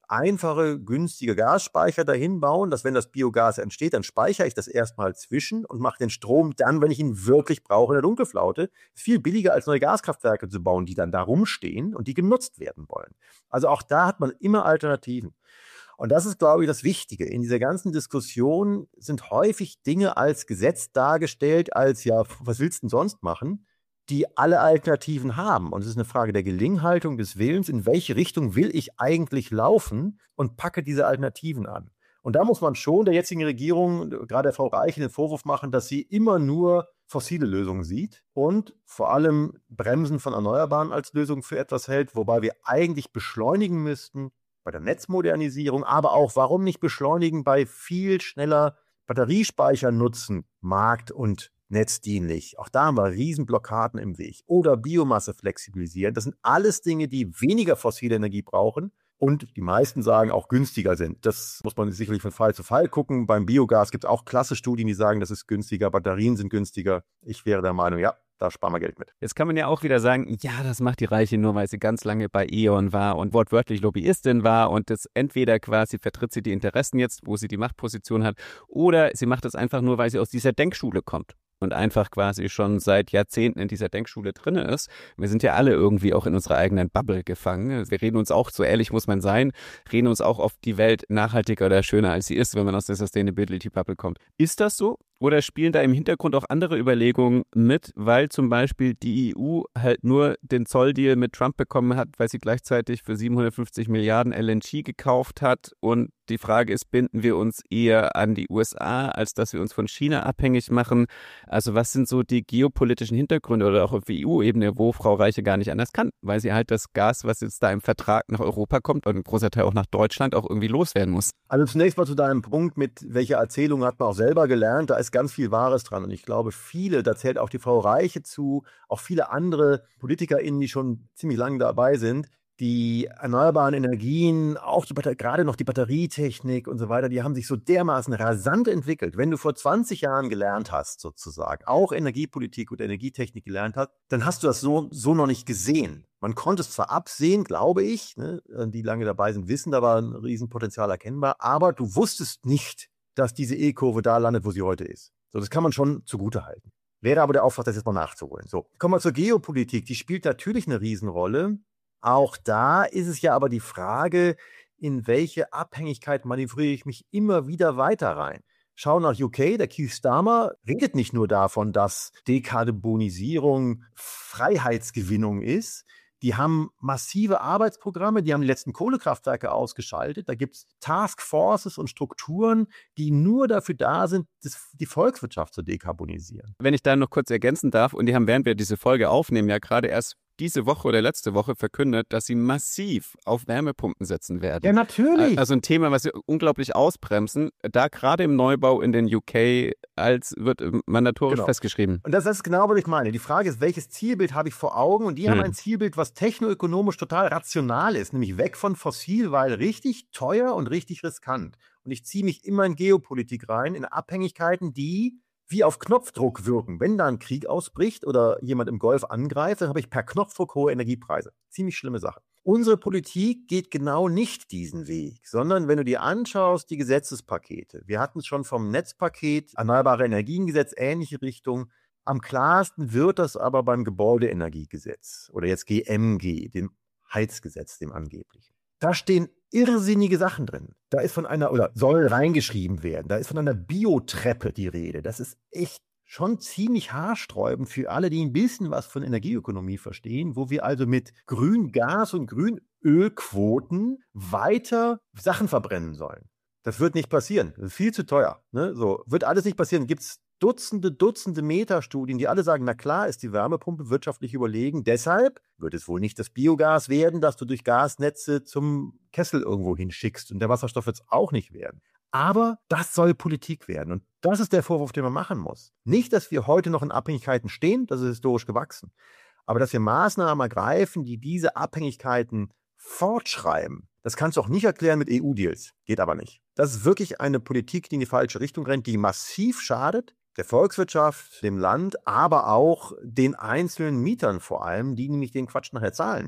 einfache, günstige Gasspeicher dahin bauen, dass wenn das Biogas entsteht, dann speichere ich das erstmal zwischen und mache den Strom dann, wenn ich ihn wirklich brauche, in der Dunkelflaute. Viel billiger als neue Gaskraftwerke zu bauen, die dann da rumstehen und die genutzt werden wollen. Also auch da hat man immer Alternativen. Und das ist, glaube ich, das Wichtige. In dieser ganzen Diskussion sind häufig Dinge als Gesetz dargestellt, als ja, was willst du denn sonst machen, die alle Alternativen haben. Und es ist eine Frage der Gelinghaltung, des Willens, in welche Richtung will ich eigentlich laufen und packe diese Alternativen an. Und da muss man schon der jetzigen Regierung, gerade der Frau Reiche, den Vorwurf machen, dass sie immer nur fossile Lösungen sieht und vor allem Bremsen von Erneuerbaren als Lösung für etwas hält, wobei wir eigentlich beschleunigen müssten, bei der Netzmodernisierung, aber auch, warum nicht beschleunigen bei viel schneller Batteriespeicher nutzen, markt- und netzdienlich. Auch da haben wir Riesenblockaden im Weg. Oder Biomasse flexibilisieren. Das sind alles Dinge, die weniger fossile Energie brauchen und die meisten sagen auch günstiger sind. Das muss man sicherlich von Fall zu Fall gucken. Beim Biogas gibt es auch klasse Studien, die sagen, das ist günstiger, Batterien sind günstiger. Ich wäre der Meinung, ja, da sparen wir Geld mit. Jetzt kann man ja auch wieder sagen, ja, das macht die Reiche nur, weil sie ganz lange bei E.ON war und wortwörtlich Lobbyistin war und das entweder quasi vertritt sie die Interessen jetzt, wo sie die Machtposition hat, oder sie macht das einfach nur, weil sie aus dieser Denkschule kommt und einfach quasi schon seit Jahrzehnten in dieser Denkschule drin ist. Wir sind ja alle irgendwie auch in unserer eigenen Bubble gefangen. Wir reden uns auch, so ehrlich muss man sein, reden uns auch auf die Welt nachhaltiger oder schöner, als sie ist, wenn man aus der Sustainability-Bubble kommt. Ist das so? Oder spielen da im Hintergrund auch andere Überlegungen mit, weil zum Beispiel die EU halt nur den Zolldeal mit Trump bekommen hat, weil sie gleichzeitig für 750 Milliarden LNG gekauft hat und die Frage ist, binden wir uns eher an die USA, als dass wir uns von China abhängig machen? Also was sind so die geopolitischen Hintergründe oder auch auf EU-Ebene, wo Frau Reiche gar nicht anders kann, weil sie halt das Gas, was jetzt da im Vertrag nach Europa kommt und ein großer Teil auch nach Deutschland, auch irgendwie loswerden muss? Also zunächst mal zu deinem Punkt, mit welcher Erzählung hat man auch selber gelernt. Da ist ganz viel Wahres dran. Und ich glaube, viele, da zählt auch die Frau Reiche zu, auch viele andere PolitikerInnen, die schon ziemlich lange dabei sind, die erneuerbaren Energien, auch gerade noch die Batterietechnik und so weiter, die haben sich so dermaßen rasant entwickelt. Wenn du vor 20 Jahren gelernt hast, sozusagen, auch Energiepolitik und Energietechnik gelernt hast, dann hast du das so noch nicht gesehen. Man konnte es zwar absehen, glaube ich, ne, die lange dabei sind, wissen, da war ein Riesenpotenzial erkennbar, aber du wusstest nicht, dass diese E-Kurve da landet, wo sie heute ist. So, das kann man schon zugutehalten. Wäre aber der Auftrag, das jetzt mal nachzuholen. So, kommen wir zur Geopolitik. Die spielt natürlich eine Riesenrolle. Auch da ist es ja aber die Frage, in welche Abhängigkeit manövriere ich mich immer wieder weiter rein. Schau nach UK, der Keir Starmer redet nicht nur davon, dass Dekarbonisierung Freiheitsgewinnung ist. Die haben massive Arbeitsprogramme, die haben die letzten Kohlekraftwerke ausgeschaltet. Da gibt es Taskforces und Strukturen, die nur dafür da sind, die Volkswirtschaft zu dekarbonisieren. Wenn ich da noch kurz ergänzen darf, und die haben, während wir diese Folge aufnehmen, ja gerade erst diese Woche oder letzte Woche verkündet, dass sie massiv auf Wärmepumpen setzen werden. Ja, natürlich. Also ein Thema, was sie unglaublich ausbremsen, da gerade im Neubau in den UK als wird mandatorisch festgeschrieben. Und das ist genau, was ich meine. Die Frage ist, welches Zielbild habe ich vor Augen? Und die haben ein Zielbild, was technoökonomisch total rational ist, nämlich weg von fossil, weil richtig teuer und richtig riskant. Und ich ziehe mich immer in Geopolitik rein, in Abhängigkeiten, die wie auf Knopfdruck wirken. Wenn da ein Krieg ausbricht oder jemand im Golf angreift, dann habe ich per Knopfdruck hohe Energiepreise. Ziemlich schlimme Sache. Unsere Politik geht genau nicht diesen Weg, sondern wenn du dir anschaust, die Gesetzespakete. Wir hatten es schon vom Netzpaket, Erneuerbare Energiengesetz, ähnliche Richtung. Am klarsten wird das aber beim Gebäudeenergiegesetz oder jetzt GMG, dem Heizgesetz, dem angeblichen. Da stehen irrsinnige Sachen drin. Da ist von einer, oder soll reingeschrieben werden, da ist von einer Biotreppe die Rede. Das ist echt schon ziemlich haarsträubend für alle, die ein bisschen was von Energieökonomie verstehen, wo wir also mit Grüngas und Grünölquoten weiter Sachen verbrennen sollen. Das wird nicht passieren. Das ist viel zu teuer. Ne? So, wird alles nicht passieren. Gibt es Dutzende Metastudien, die alle sagen, na klar ist die Wärmepumpe wirtschaftlich überlegen. Deshalb wird es wohl nicht das Biogas werden, das du durch Gasnetze zum Kessel irgendwo hinschickst. Und der Wasserstoff wird es auch nicht werden. Aber das soll Politik werden. Und das ist der Vorwurf, den man machen muss. Nicht, dass wir heute noch in Abhängigkeiten stehen, das ist historisch gewachsen. Aber dass wir Maßnahmen ergreifen, die diese Abhängigkeiten fortschreiben. Das kannst du auch nicht erklären mit EU-Deals. Geht aber nicht. Das ist wirklich eine Politik, die in die falsche Richtung rennt, die massiv schadet. Der Volkswirtschaft, dem Land, aber auch den einzelnen Mietern vor allem, die nämlich den Quatsch nachher zahlen müssen.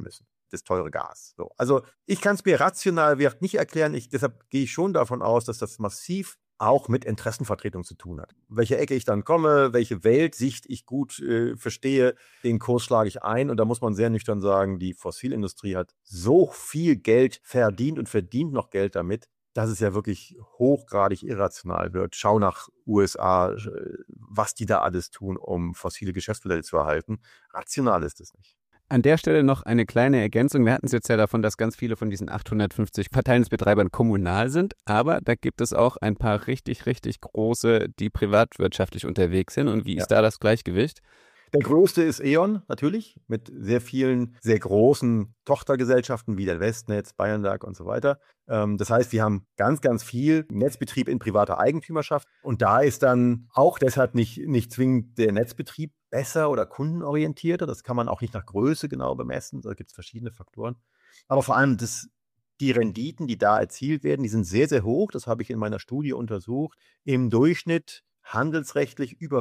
das teure Gas. So. Also ich kann es mir rational nicht erklären. Deshalb gehe ich schon davon aus, dass das massiv auch mit Interessenvertretung zu tun hat. Welche Ecke ich dann komme, welche Weltsicht ich gut verstehe, den Kurs schlage ich ein. Und da muss man sehr nüchtern sagen, die Fossilindustrie hat so viel Geld verdient und verdient noch Geld damit, dass es ja wirklich hochgradig irrational wird. Schau nach USA, was die da alles tun, um fossile Geschäftsmodelle zu erhalten. Rational ist es nicht. An der Stelle noch eine kleine Ergänzung. Wir hatten es jetzt ja davon, dass ganz viele von diesen 850 Verteilnetzbetreibern kommunal sind, aber da gibt es auch ein paar richtig, richtig große, die privatwirtschaftlich unterwegs sind. Und wie ist da das Gleichgewicht? Der größte ist E.ON natürlich, mit sehr vielen, sehr großen Tochtergesellschaften wie der Westnetz, Bayernwerk und so weiter. Das heißt, wir haben ganz, ganz viel Netzbetrieb in privater Eigentümerschaft. Und da ist dann auch deshalb nicht zwingend der Netzbetrieb besser oder kundenorientierter. Das kann man auch nicht nach Größe genau bemessen. Da gibt es verschiedene Faktoren. Aber vor allem die Renditen, die da erzielt werden, die sind sehr, sehr hoch. Das habe ich in meiner Studie untersucht. Im Durchschnitt handelsrechtlich über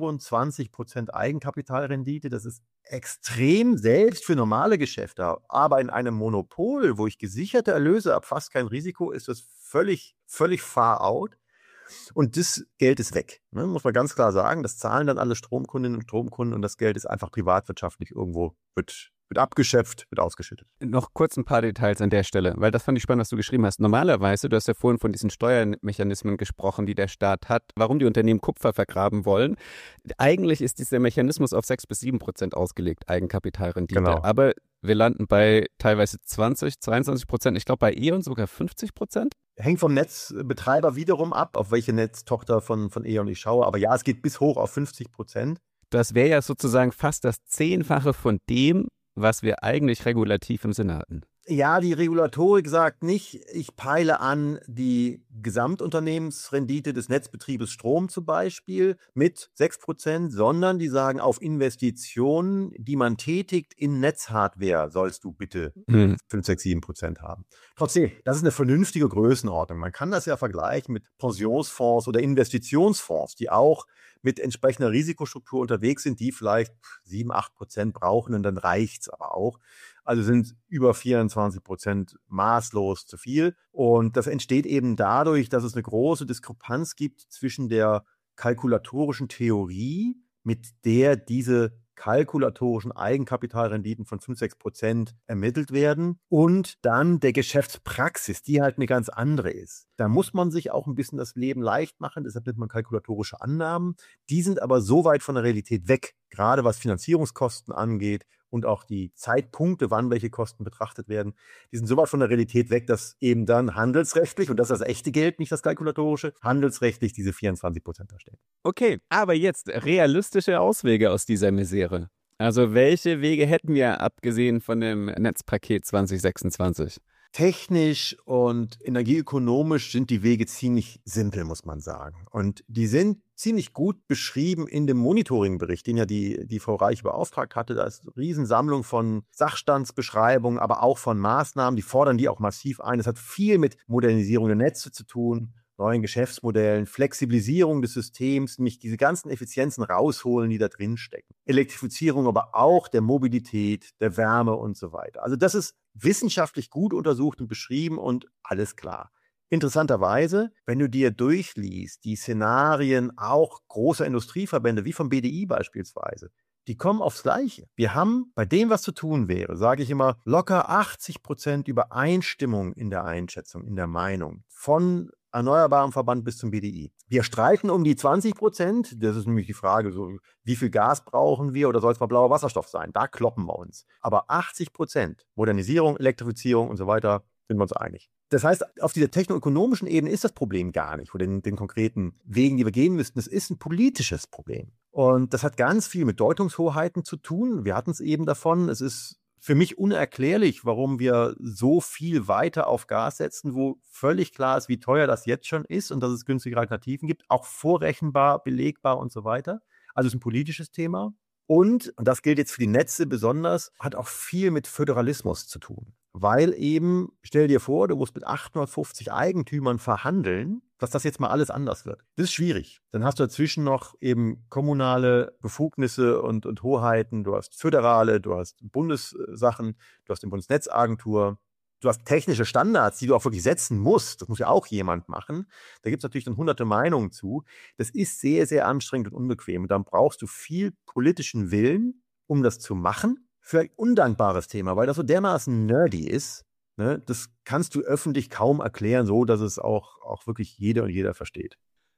24% Eigenkapitalrendite. Das ist extrem, selbst für normale Geschäfte. Aber in einem Monopol, wo ich gesicherte Erlöse habe, fast kein Risiko, ist das völlig, völlig far out. Und das Geld ist weg. Ne? Muss man ganz klar sagen. Das zahlen dann alle Stromkundinnen und Stromkunden und das Geld ist einfach privatwirtschaftlich irgendwo, wird abgeschöpft, wird ausgeschüttet. Noch kurz ein paar Details an der Stelle, weil das fand ich spannend, was du geschrieben hast. Normalerweise, du hast ja vorhin von diesen Steuermechanismen gesprochen, die der Staat hat, warum die Unternehmen Kupfer vergraben wollen. Eigentlich ist dieser Mechanismus auf 6-7% ausgelegt, Eigenkapitalrendite. Genau. Aber wir landen bei teilweise 20-22%, ich glaube bei E.ON sogar 50%. Hängt vom Netzbetreiber wiederum ab, auf welche Netztochter von E.ON ich schaue. Aber ja, es geht bis hoch auf 50%. Das wäre ja sozusagen fast das 10-fache von dem, was wir eigentlich regulativ im Sinne hatten. Ja, die Regulatorik sagt nicht, ich peile an die Gesamtunternehmensrendite des Netzbetriebes Strom zum Beispiel mit 6%, sondern die sagen, auf Investitionen, die man tätigt in Netzhardware, sollst du bitte 5, 6, 7% haben. Trotzdem, das ist eine vernünftige Größenordnung. Man kann das ja vergleichen mit Pensionsfonds oder Investitionsfonds, die auch mit entsprechender Risikostruktur unterwegs sind, die vielleicht 7, 8% brauchen und dann reicht's aber auch. Also sind über 24% maßlos zu viel. Und das entsteht eben dadurch, dass es eine große Diskrepanz gibt zwischen der kalkulatorischen Theorie, mit der diese kalkulatorischen Eigenkapitalrenditen von 5-6% ermittelt werden und dann der Geschäftspraxis, die halt eine ganz andere ist. Da muss man sich auch ein bisschen das Leben leicht machen, deshalb nennt man kalkulatorische Annahmen. Die sind aber so weit von der Realität weg, gerade was Finanzierungskosten angeht und auch die Zeitpunkte, wann welche Kosten betrachtet werden, die sind so weit von der Realität weg, dass eben dann handelsrechtlich, und das ist das echte Geld, nicht das kalkulatorische, handelsrechtlich diese 24% da stehen. Okay, aber jetzt realistische Auswege aus dieser Misere. Also welche Wege hätten wir abgesehen von dem Netzpaket 2026? Technisch und energieökonomisch sind die Wege ziemlich simpel, muss man sagen. Und die sind ziemlich gut beschrieben in dem Monitoringbericht, den ja die Frau Reich beauftragt hatte. Da ist eine Riesensammlung von Sachstandsbeschreibungen, aber auch von Maßnahmen, die fordern die auch massiv ein. Es hat viel mit Modernisierung der Netze zu tun, neuen Geschäftsmodellen, Flexibilisierung des Systems, nämlich diese ganzen Effizienzen rausholen, die da drin stecken. Elektrifizierung aber auch der Mobilität, der Wärme und so weiter. Also das ist wissenschaftlich gut untersucht und beschrieben und alles klar. Interessanterweise, wenn du dir durchliest, die Szenarien auch großer Industrieverbände, wie vom BDI beispielsweise, die kommen aufs Gleiche. Wir haben bei dem, was zu tun wäre, sage ich immer, locker 80% Übereinstimmung in der Einschätzung, in der Meinung von Erneuerbaren Verband bis zum BDI. Wir streiten um die 20%. Das ist nämlich die Frage, so, wie viel Gas brauchen wir oder soll es mal blauer Wasserstoff sein? Da kloppen wir uns. Aber 80% Modernisierung, Elektrifizierung und so weiter sind wir uns einig. Das heißt, auf dieser technoökonomischen Ebene ist das Problem gar nicht, oder den konkreten Wegen, die wir gehen müssten. Es ist ein politisches Problem. Und das hat ganz viel mit Deutungshoheiten zu tun. Wir hatten es eben davon. Es ist für mich unerklärlich, warum wir so viel weiter auf Gas setzen, wo völlig klar ist, wie teuer das jetzt schon ist und dass es günstige Alternativen gibt, auch vorrechenbar, belegbar und so weiter. Also es ist ein politisches Thema. Und das gilt jetzt für die Netze besonders, hat auch viel mit Föderalismus zu tun. Weil eben, stell dir vor, du musst mit 850 Eigentümern verhandeln, dass das jetzt mal alles anders wird. Das ist schwierig. Dann hast du dazwischen noch eben kommunale Befugnisse und Hoheiten, du hast föderale, du hast Bundessachen, du hast die Bundesnetzagentur, du hast technische Standards, die du auch wirklich setzen musst. Das muss ja auch jemand machen. Da gibt es natürlich dann hunderte Meinungen zu. Das ist sehr, sehr anstrengend und unbequem. Und dann brauchst du viel politischen Willen, um das zu machen. Für ein undankbares Thema, weil das so dermaßen nerdy ist. Ne? Das kannst du öffentlich kaum erklären, so dass es auch wirklich jeder und jeder versteht.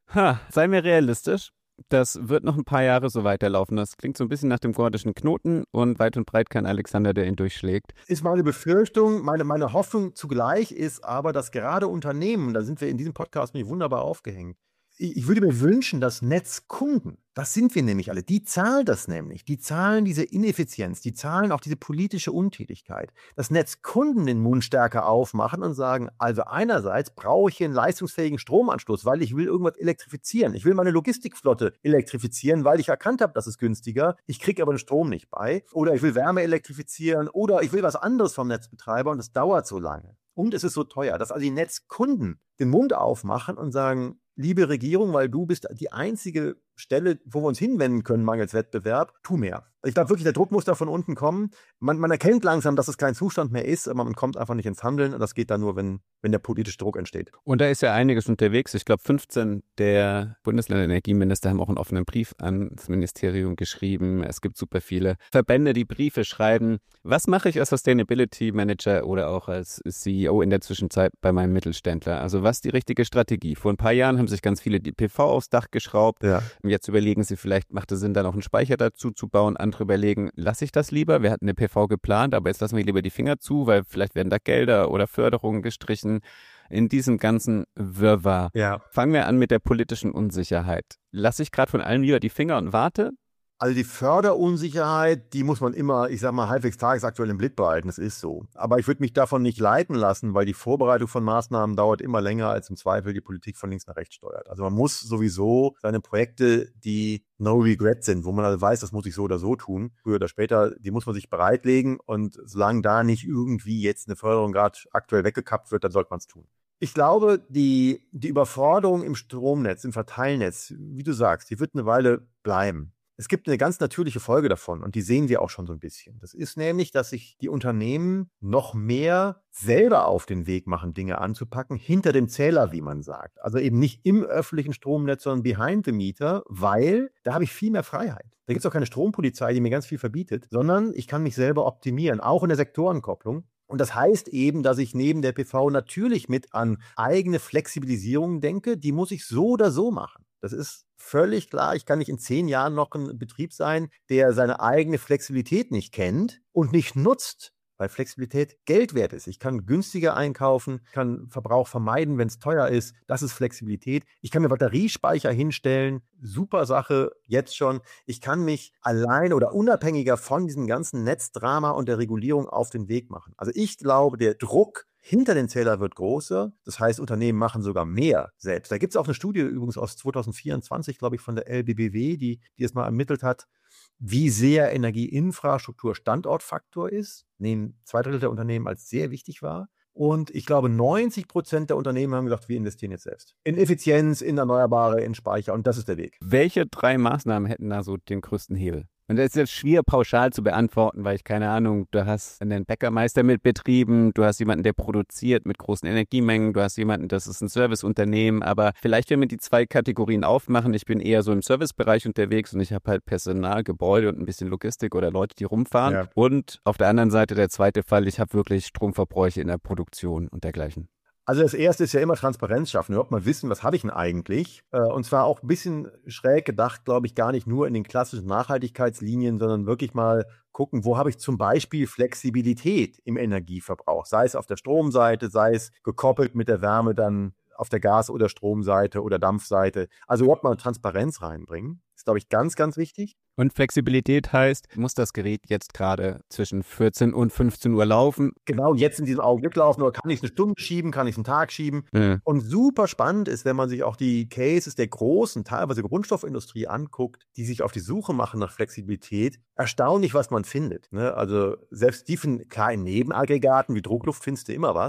Sei mir realistisch. Das wird noch ein paar Jahre so weiterlaufen. Das klingt so ein bisschen nach dem gordischen Knoten und weit und breit kein Alexander, der ihn durchschlägt. Ist meine Befürchtung, meine Hoffnung zugleich ist aber, dass gerade Unternehmen, da sind wir in diesem Podcast nämlich wunderbar aufgehängt, ich würde mir wünschen, dass Netzkunden, das sind wir nämlich alle, die zahlen das nämlich, die zahlen diese Ineffizienz, die zahlen auch diese politische Untätigkeit, dass Netzkunden den Mund stärker aufmachen und sagen, also einerseits brauche ich hier einen leistungsfähigen Stromanschluss, weil ich will irgendwas elektrifizieren, ich will meine Logistikflotte elektrifizieren, weil ich erkannt habe, das ist günstiger, ich kriege aber den Strom nicht bei, oder ich will Wärme elektrifizieren, oder ich will was anderes vom Netzbetreiber und das dauert so lange. Und es ist so teuer, dass also die Netzkunden den Mund aufmachen und sagen, liebe Regierung, weil du bist die einzige Stelle, wo wir uns hinwenden können, mangels Wettbewerb, tu mehr. Ich glaube wirklich, der Druck muss da von unten kommen. Man erkennt langsam, dass es kein Zustand mehr ist, aber man kommt einfach nicht ins Handeln und das geht dann nur, wenn der politische Druck entsteht. Und da ist ja einiges unterwegs. Ich glaube, 15 der Bundesländer-Energieminister haben auch einen offenen Brief an das Ministerium geschrieben. Es gibt super viele Verbände, die Briefe schreiben. Was mache ich als Sustainability Manager oder auch als CEO in der Zwischenzeit bei meinem Mittelständler? Also was ist die richtige Strategie? Vor ein paar Jahren haben sich ganz viele die PV aufs Dach geschraubt. Ja. Jetzt überlegen sie, vielleicht macht es Sinn, da noch einen Speicher dazu zu bauen. Andere überlegen, lasse ich das lieber? Wir hatten eine PV geplant, aber jetzt lassen wir lieber die Finger zu, weil vielleicht werden da Gelder oder Förderungen gestrichen. In diesem ganzen Wirrwarr. Ja. Fangen wir an mit der politischen Unsicherheit. Lasse ich gerade von allen lieber die Finger und warte? Also die Förderunsicherheit, die muss man immer, ich sag mal, halbwegs tagesaktuell im Blick behalten. Das ist so. Aber ich würde mich davon nicht leiten lassen, weil die Vorbereitung von Maßnahmen dauert immer länger, als im Zweifel die Politik von links nach rechts steuert. Also man muss sowieso seine Projekte, die no regret sind, wo man also weiß, das muss ich so oder so tun, früher oder später, die muss man sich bereitlegen. Und solange da nicht irgendwie jetzt eine Förderung gerade aktuell weggekappt wird, dann sollte man es tun. Ich glaube, die Überforderung im Stromnetz, im Verteilnetz, wie du sagst, die wird eine Weile bleiben. Es gibt eine ganz natürliche Folge davon und die sehen wir auch schon so ein bisschen. Das ist nämlich, dass sich die Unternehmen noch mehr selber auf den Weg machen, Dinge anzupacken, hinter dem Zähler, wie man sagt. Also eben nicht im öffentlichen Stromnetz, sondern behind the meter, weil da habe ich viel mehr Freiheit. Da gibt es auch keine Strompolizei, die mir ganz viel verbietet, sondern ich kann mich selber optimieren, auch in der Sektorenkopplung. Und das heißt eben, dass ich neben der PV natürlich mit an eigene Flexibilisierung denke, die muss ich so oder so machen. Das ist völlig klar. Ich kann nicht in 10 Jahren noch ein Betrieb sein, der seine eigene Flexibilität nicht kennt und nicht nutzt, weil Flexibilität Geld wert ist. Ich kann günstiger einkaufen, kann Verbrauch vermeiden, wenn es teuer ist. Das ist Flexibilität. Ich kann mir Batteriespeicher hinstellen. Super Sache, jetzt schon. Ich kann mich allein oder unabhängiger von diesem ganzen Netzdrama und der Regulierung auf den Weg machen. Also ich glaube, der Druck hinter den Zähler wird größer. Das heißt, Unternehmen machen sogar mehr selbst. Da gibt es auch eine Studie übrigens aus 2024, glaube ich, von der LBBW, die es mal ermittelt hat, wie sehr Energieinfrastruktur Standortfaktor ist. Nehmen 2/3 der Unternehmen als sehr wichtig wahr. Und ich glaube, 90% der Unternehmen haben gesagt, wir investieren jetzt selbst. In Effizienz, in Erneuerbare, in Speicher. Und das ist der Weg. Welche 3 Maßnahmen hätten da so den größten Hebel? Und das ist jetzt schwer pauschal zu beantworten, weil ich keine Ahnung, du hast einen Bäckermeister mit Betrieben, du hast jemanden, der produziert mit großen Energiemengen, du hast jemanden, das ist ein Serviceunternehmen, aber vielleicht, wenn wir die 2 Kategorien aufmachen, ich bin eher so im Servicebereich unterwegs und ich habe halt Personal, Gebäude und ein bisschen Logistik oder Leute, die rumfahren. Ja. Und auf der anderen Seite der zweite Fall, ich habe wirklich Stromverbräuche in der Produktion und dergleichen. Also das erste ist ja immer Transparenz schaffen, überhaupt mal wissen, was habe ich denn eigentlich? Und zwar auch ein bisschen schräg gedacht, glaube ich, gar nicht nur in den klassischen Nachhaltigkeitslinien, sondern wirklich mal gucken, wo habe ich zum Beispiel Flexibilität im Energieverbrauch, sei es auf der Stromseite, sei es gekoppelt mit der Wärme dann auf der Gas- oder Stromseite oder Dampfseite. Also überhaupt mal Transparenz reinbringen. ist, glaube ich, ganz, ganz wichtig. Und Flexibilität heißt, muss das Gerät jetzt gerade zwischen 14 und 15 Uhr laufen? Genau, jetzt in diesem Augenblick laufen, oder kann ich es eine Stunde schieben, kann ich es einen Tag schieben? Ja. Und super spannend ist, wenn man sich auch die Cases der großen, teilweise Grundstoffindustrie anguckt, die sich auf die Suche machen nach Flexibilität. Erstaunlich, was man findet. Ne? Also selbst die finden, klar, in Nebenaggregaten wie Druckluft findest du immer was.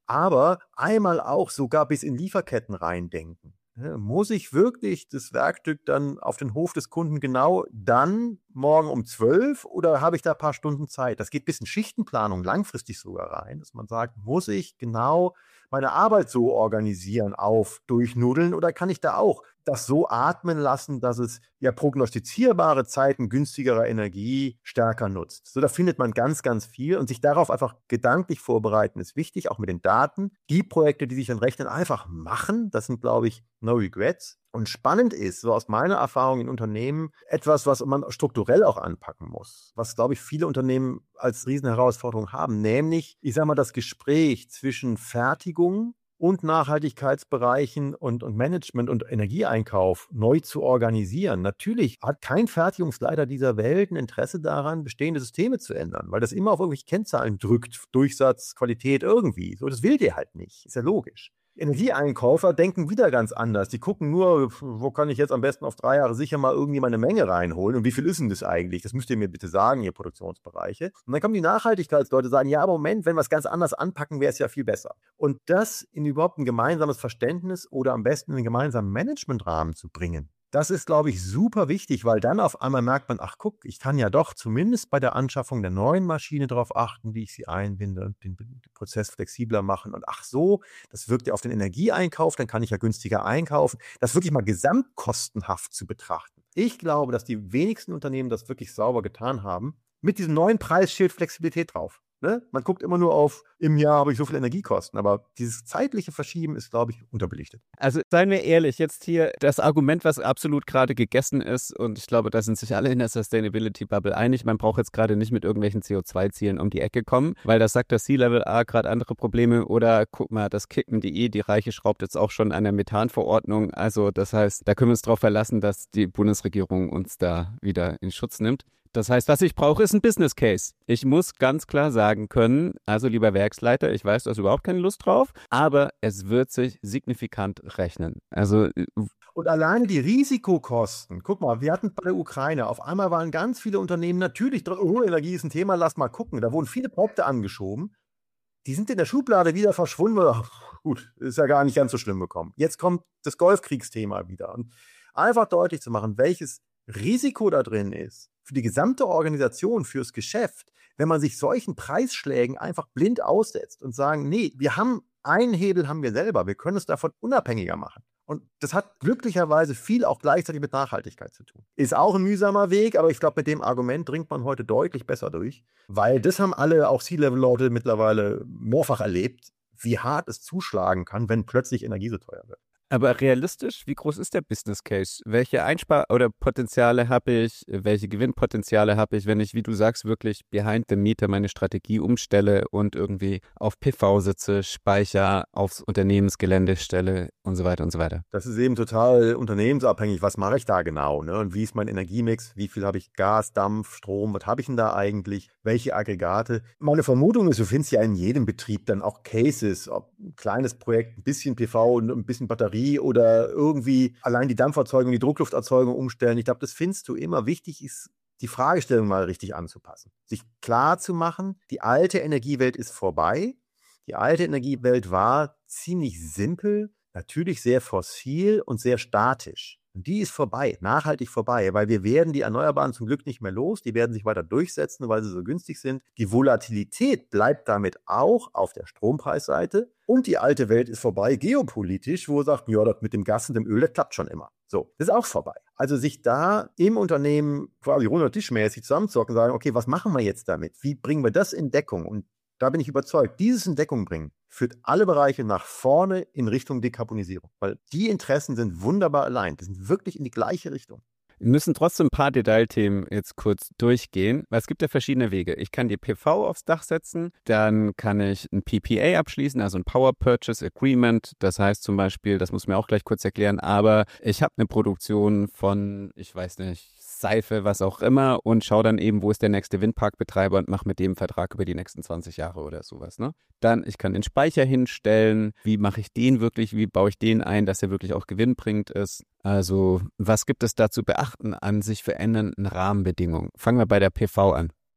aber einmal auch sogar bis in Lieferketten reindenken. Muss ich wirklich das Werkstück dann auf den Hof des Kunden genau dann morgen um 12 oder habe ich da ein paar Stunden Zeit? Das geht bis in Schichtenplanung langfristig sogar rein, dass man sagt, muss ich genau meine Arbeit so organisieren, durchnudeln oder kann ich da auch das so atmen lassen, dass es ja prognostizierbare Zeiten günstigerer Energie stärker nutzt. So, da findet man ganz, ganz viel und sich darauf einfach gedanklich vorbereiten ist wichtig, auch mit den Daten. Die Projekte, die sich dann rechnen, einfach machen. Das sind, glaube ich, no regrets. Und spannend ist, so aus meiner Erfahrung in Unternehmen, etwas, was man strukturell auch anpacken muss, was, glaube ich, viele Unternehmen als Riesenherausforderung haben, nämlich, ich sage mal, das Gespräch zwischen Fertigung und Nachhaltigkeitsbereichen und Management und Energieeinkauf neu zu organisieren. Natürlich hat kein Fertigungsleiter dieser Welt ein Interesse daran, bestehende Systeme zu ändern, weil das immer auf irgendwelche Kennzahlen drückt, Durchsatz, Qualität irgendwie. So, das will der halt nicht. Ist ja logisch. Energieeinkäufer denken wieder ganz anders. Die gucken nur, wo kann ich jetzt am besten auf 3 Jahre sicher mal irgendwie meine Menge reinholen und wie viel ist denn das eigentlich? Das müsst ihr mir bitte sagen, ihr Produktionsbereiche. Und dann kommen die Nachhaltigkeitsleute und sagen, ja, aber Moment, wenn wir es ganz anders anpacken, wäre es ja viel besser. Und das in überhaupt ein gemeinsames Verständnis oder am besten in einen gemeinsamen Managementrahmen zu bringen. Das ist, glaube ich, super wichtig, weil dann auf einmal merkt man, ach guck, ich kann ja doch zumindest bei der Anschaffung der neuen Maschine darauf achten, wie ich sie einbinde und den Prozess flexibler machen. Und ach so, das wirkt ja auf den Energieeinkauf, dann kann ich ja günstiger einkaufen. Das wirklich mal gesamtkostenhaft zu betrachten. Ich glaube, dass die wenigsten Unternehmen das wirklich sauber getan haben, mit diesem neuen Preisschild Flexibilität drauf. Ne? Man guckt immer nur auf, im Jahr habe ich so viel Energiekosten, aber dieses zeitliche Verschieben ist, glaube ich, unterbelichtet. Also seien wir ehrlich, jetzt hier das Argument, was absolut gerade gegessen ist, und ich glaube, da sind sich alle in der Sustainability-Bubble einig, man braucht jetzt gerade nicht mit irgendwelchen CO2-Zielen um die Ecke kommen, weil das sagt das C-Level gerade andere Probleme oder guck mal, das Kippen.de, die Reiche schraubt jetzt auch schon an der Methanverordnung, also das heißt, da können wir uns darauf verlassen, dass die Bundesregierung uns da wieder in Schutz nimmt. Das heißt, was ich brauche, ist ein Business Case. Ich muss ganz klar sagen können, also lieber Werksleiter, ich weiß, du hast überhaupt keine Lust drauf, aber es wird sich signifikant rechnen. Also und alleine die Risikokosten, guck mal, wir hatten bei der Ukraine, auf einmal waren ganz viele Unternehmen natürlich dran, oh, Energie ist ein Thema, lass mal gucken. Da wurden viele Projekte angeschoben, die sind in der Schublade wieder verschwunden. Gut, ist ja gar nicht ganz so schlimm gekommen. Jetzt kommt das Golfkriegsthema wieder. Und einfach deutlich zu machen, welches Risiko da drin ist, für die gesamte Organisation, fürs Geschäft, wenn man sich solchen Preisschlägen einfach blind aussetzt und sagen, nee, einen Hebel haben wir selber, wir können es davon unabhängiger machen. Und das hat glücklicherweise viel auch gleichzeitig mit Nachhaltigkeit zu tun. Ist auch ein mühsamer Weg, aber ich glaube, mit dem Argument dringt man heute deutlich besser durch, weil das haben alle, auch C-Level-Leute mittlerweile mehrfach erlebt, wie hart es zuschlagen kann, wenn plötzlich Energie so teuer wird. Aber realistisch, wie groß ist der Business Case? Welche Potenziale habe ich? Welche Gewinnpotenziale habe ich, wenn ich, wie du sagst, wirklich behind the meter meine Strategie umstelle und irgendwie auf PV sitze, Speicher aufs Unternehmensgelände stelle und so weiter und so weiter? Das ist eben total unternehmensabhängig. Was mache ich da genau? Ne? Und wie ist mein Energiemix? Wie viel habe ich Gas, Dampf, Strom? Was habe ich denn da eigentlich? Welche Aggregate? Meine Vermutung ist, du findest ja in jedem Betrieb dann auch Cases, ob ein kleines Projekt, ein bisschen PV und ein bisschen Batterie oder irgendwie allein die Dampferzeugung, die Drucklufterzeugung umstellen. Ich glaube, das findest du immer. Wichtig ist, die Fragestellung mal richtig anzupassen. Sich klar zu machen, die alte Energiewelt ist vorbei. Die alte Energiewelt war ziemlich simpel, natürlich sehr fossil und sehr statisch. Und die ist vorbei, nachhaltig vorbei, weil wir werden die Erneuerbaren zum Glück nicht mehr los. Die werden sich weiter durchsetzen, weil sie so günstig sind. Die Volatilität bleibt damit auch auf der Strompreisseite. Und die alte Welt ist vorbei, geopolitisch, wo wir sagen, ja, das mit dem Gas und dem Öl, das klappt schon immer. So, das ist auch vorbei. Also sich da im Unternehmen quasi runtertischmäßig zusammenzocken und sagen, okay, was machen wir jetzt damit? Wie bringen wir das in Deckung? Und da bin ich überzeugt, dieses in Deckung bringen führt alle Bereiche nach vorne in Richtung Dekarbonisierung. Weil die Interessen sind wunderbar allein. Die sind wirklich in die gleiche Richtung. Wir müssen trotzdem ein paar Detailthemen jetzt kurz durchgehen, weil es gibt ja verschiedene Wege. Ich kann die PV aufs Dach setzen, dann kann ich ein PPA abschließen, also ein Power Purchase Agreement. Das heißt zum Beispiel, das muss mir auch gleich kurz erklären, aber ich habe eine Produktion von, ich weiß nicht, Seife, was auch immer und schaue dann eben, wo ist der nächste Windparkbetreiber und mache mit dem Vertrag über die nächsten 20 Jahre oder sowas. Ne? Dann, ich kann den Speicher hinstellen, wie mache ich den wirklich, wie baue ich den ein, dass er wirklich auch gewinnbringend ist. Also was gibt es da zu beachten an sich verändernden Rahmenbedingungen? Fangen wir bei der PV an.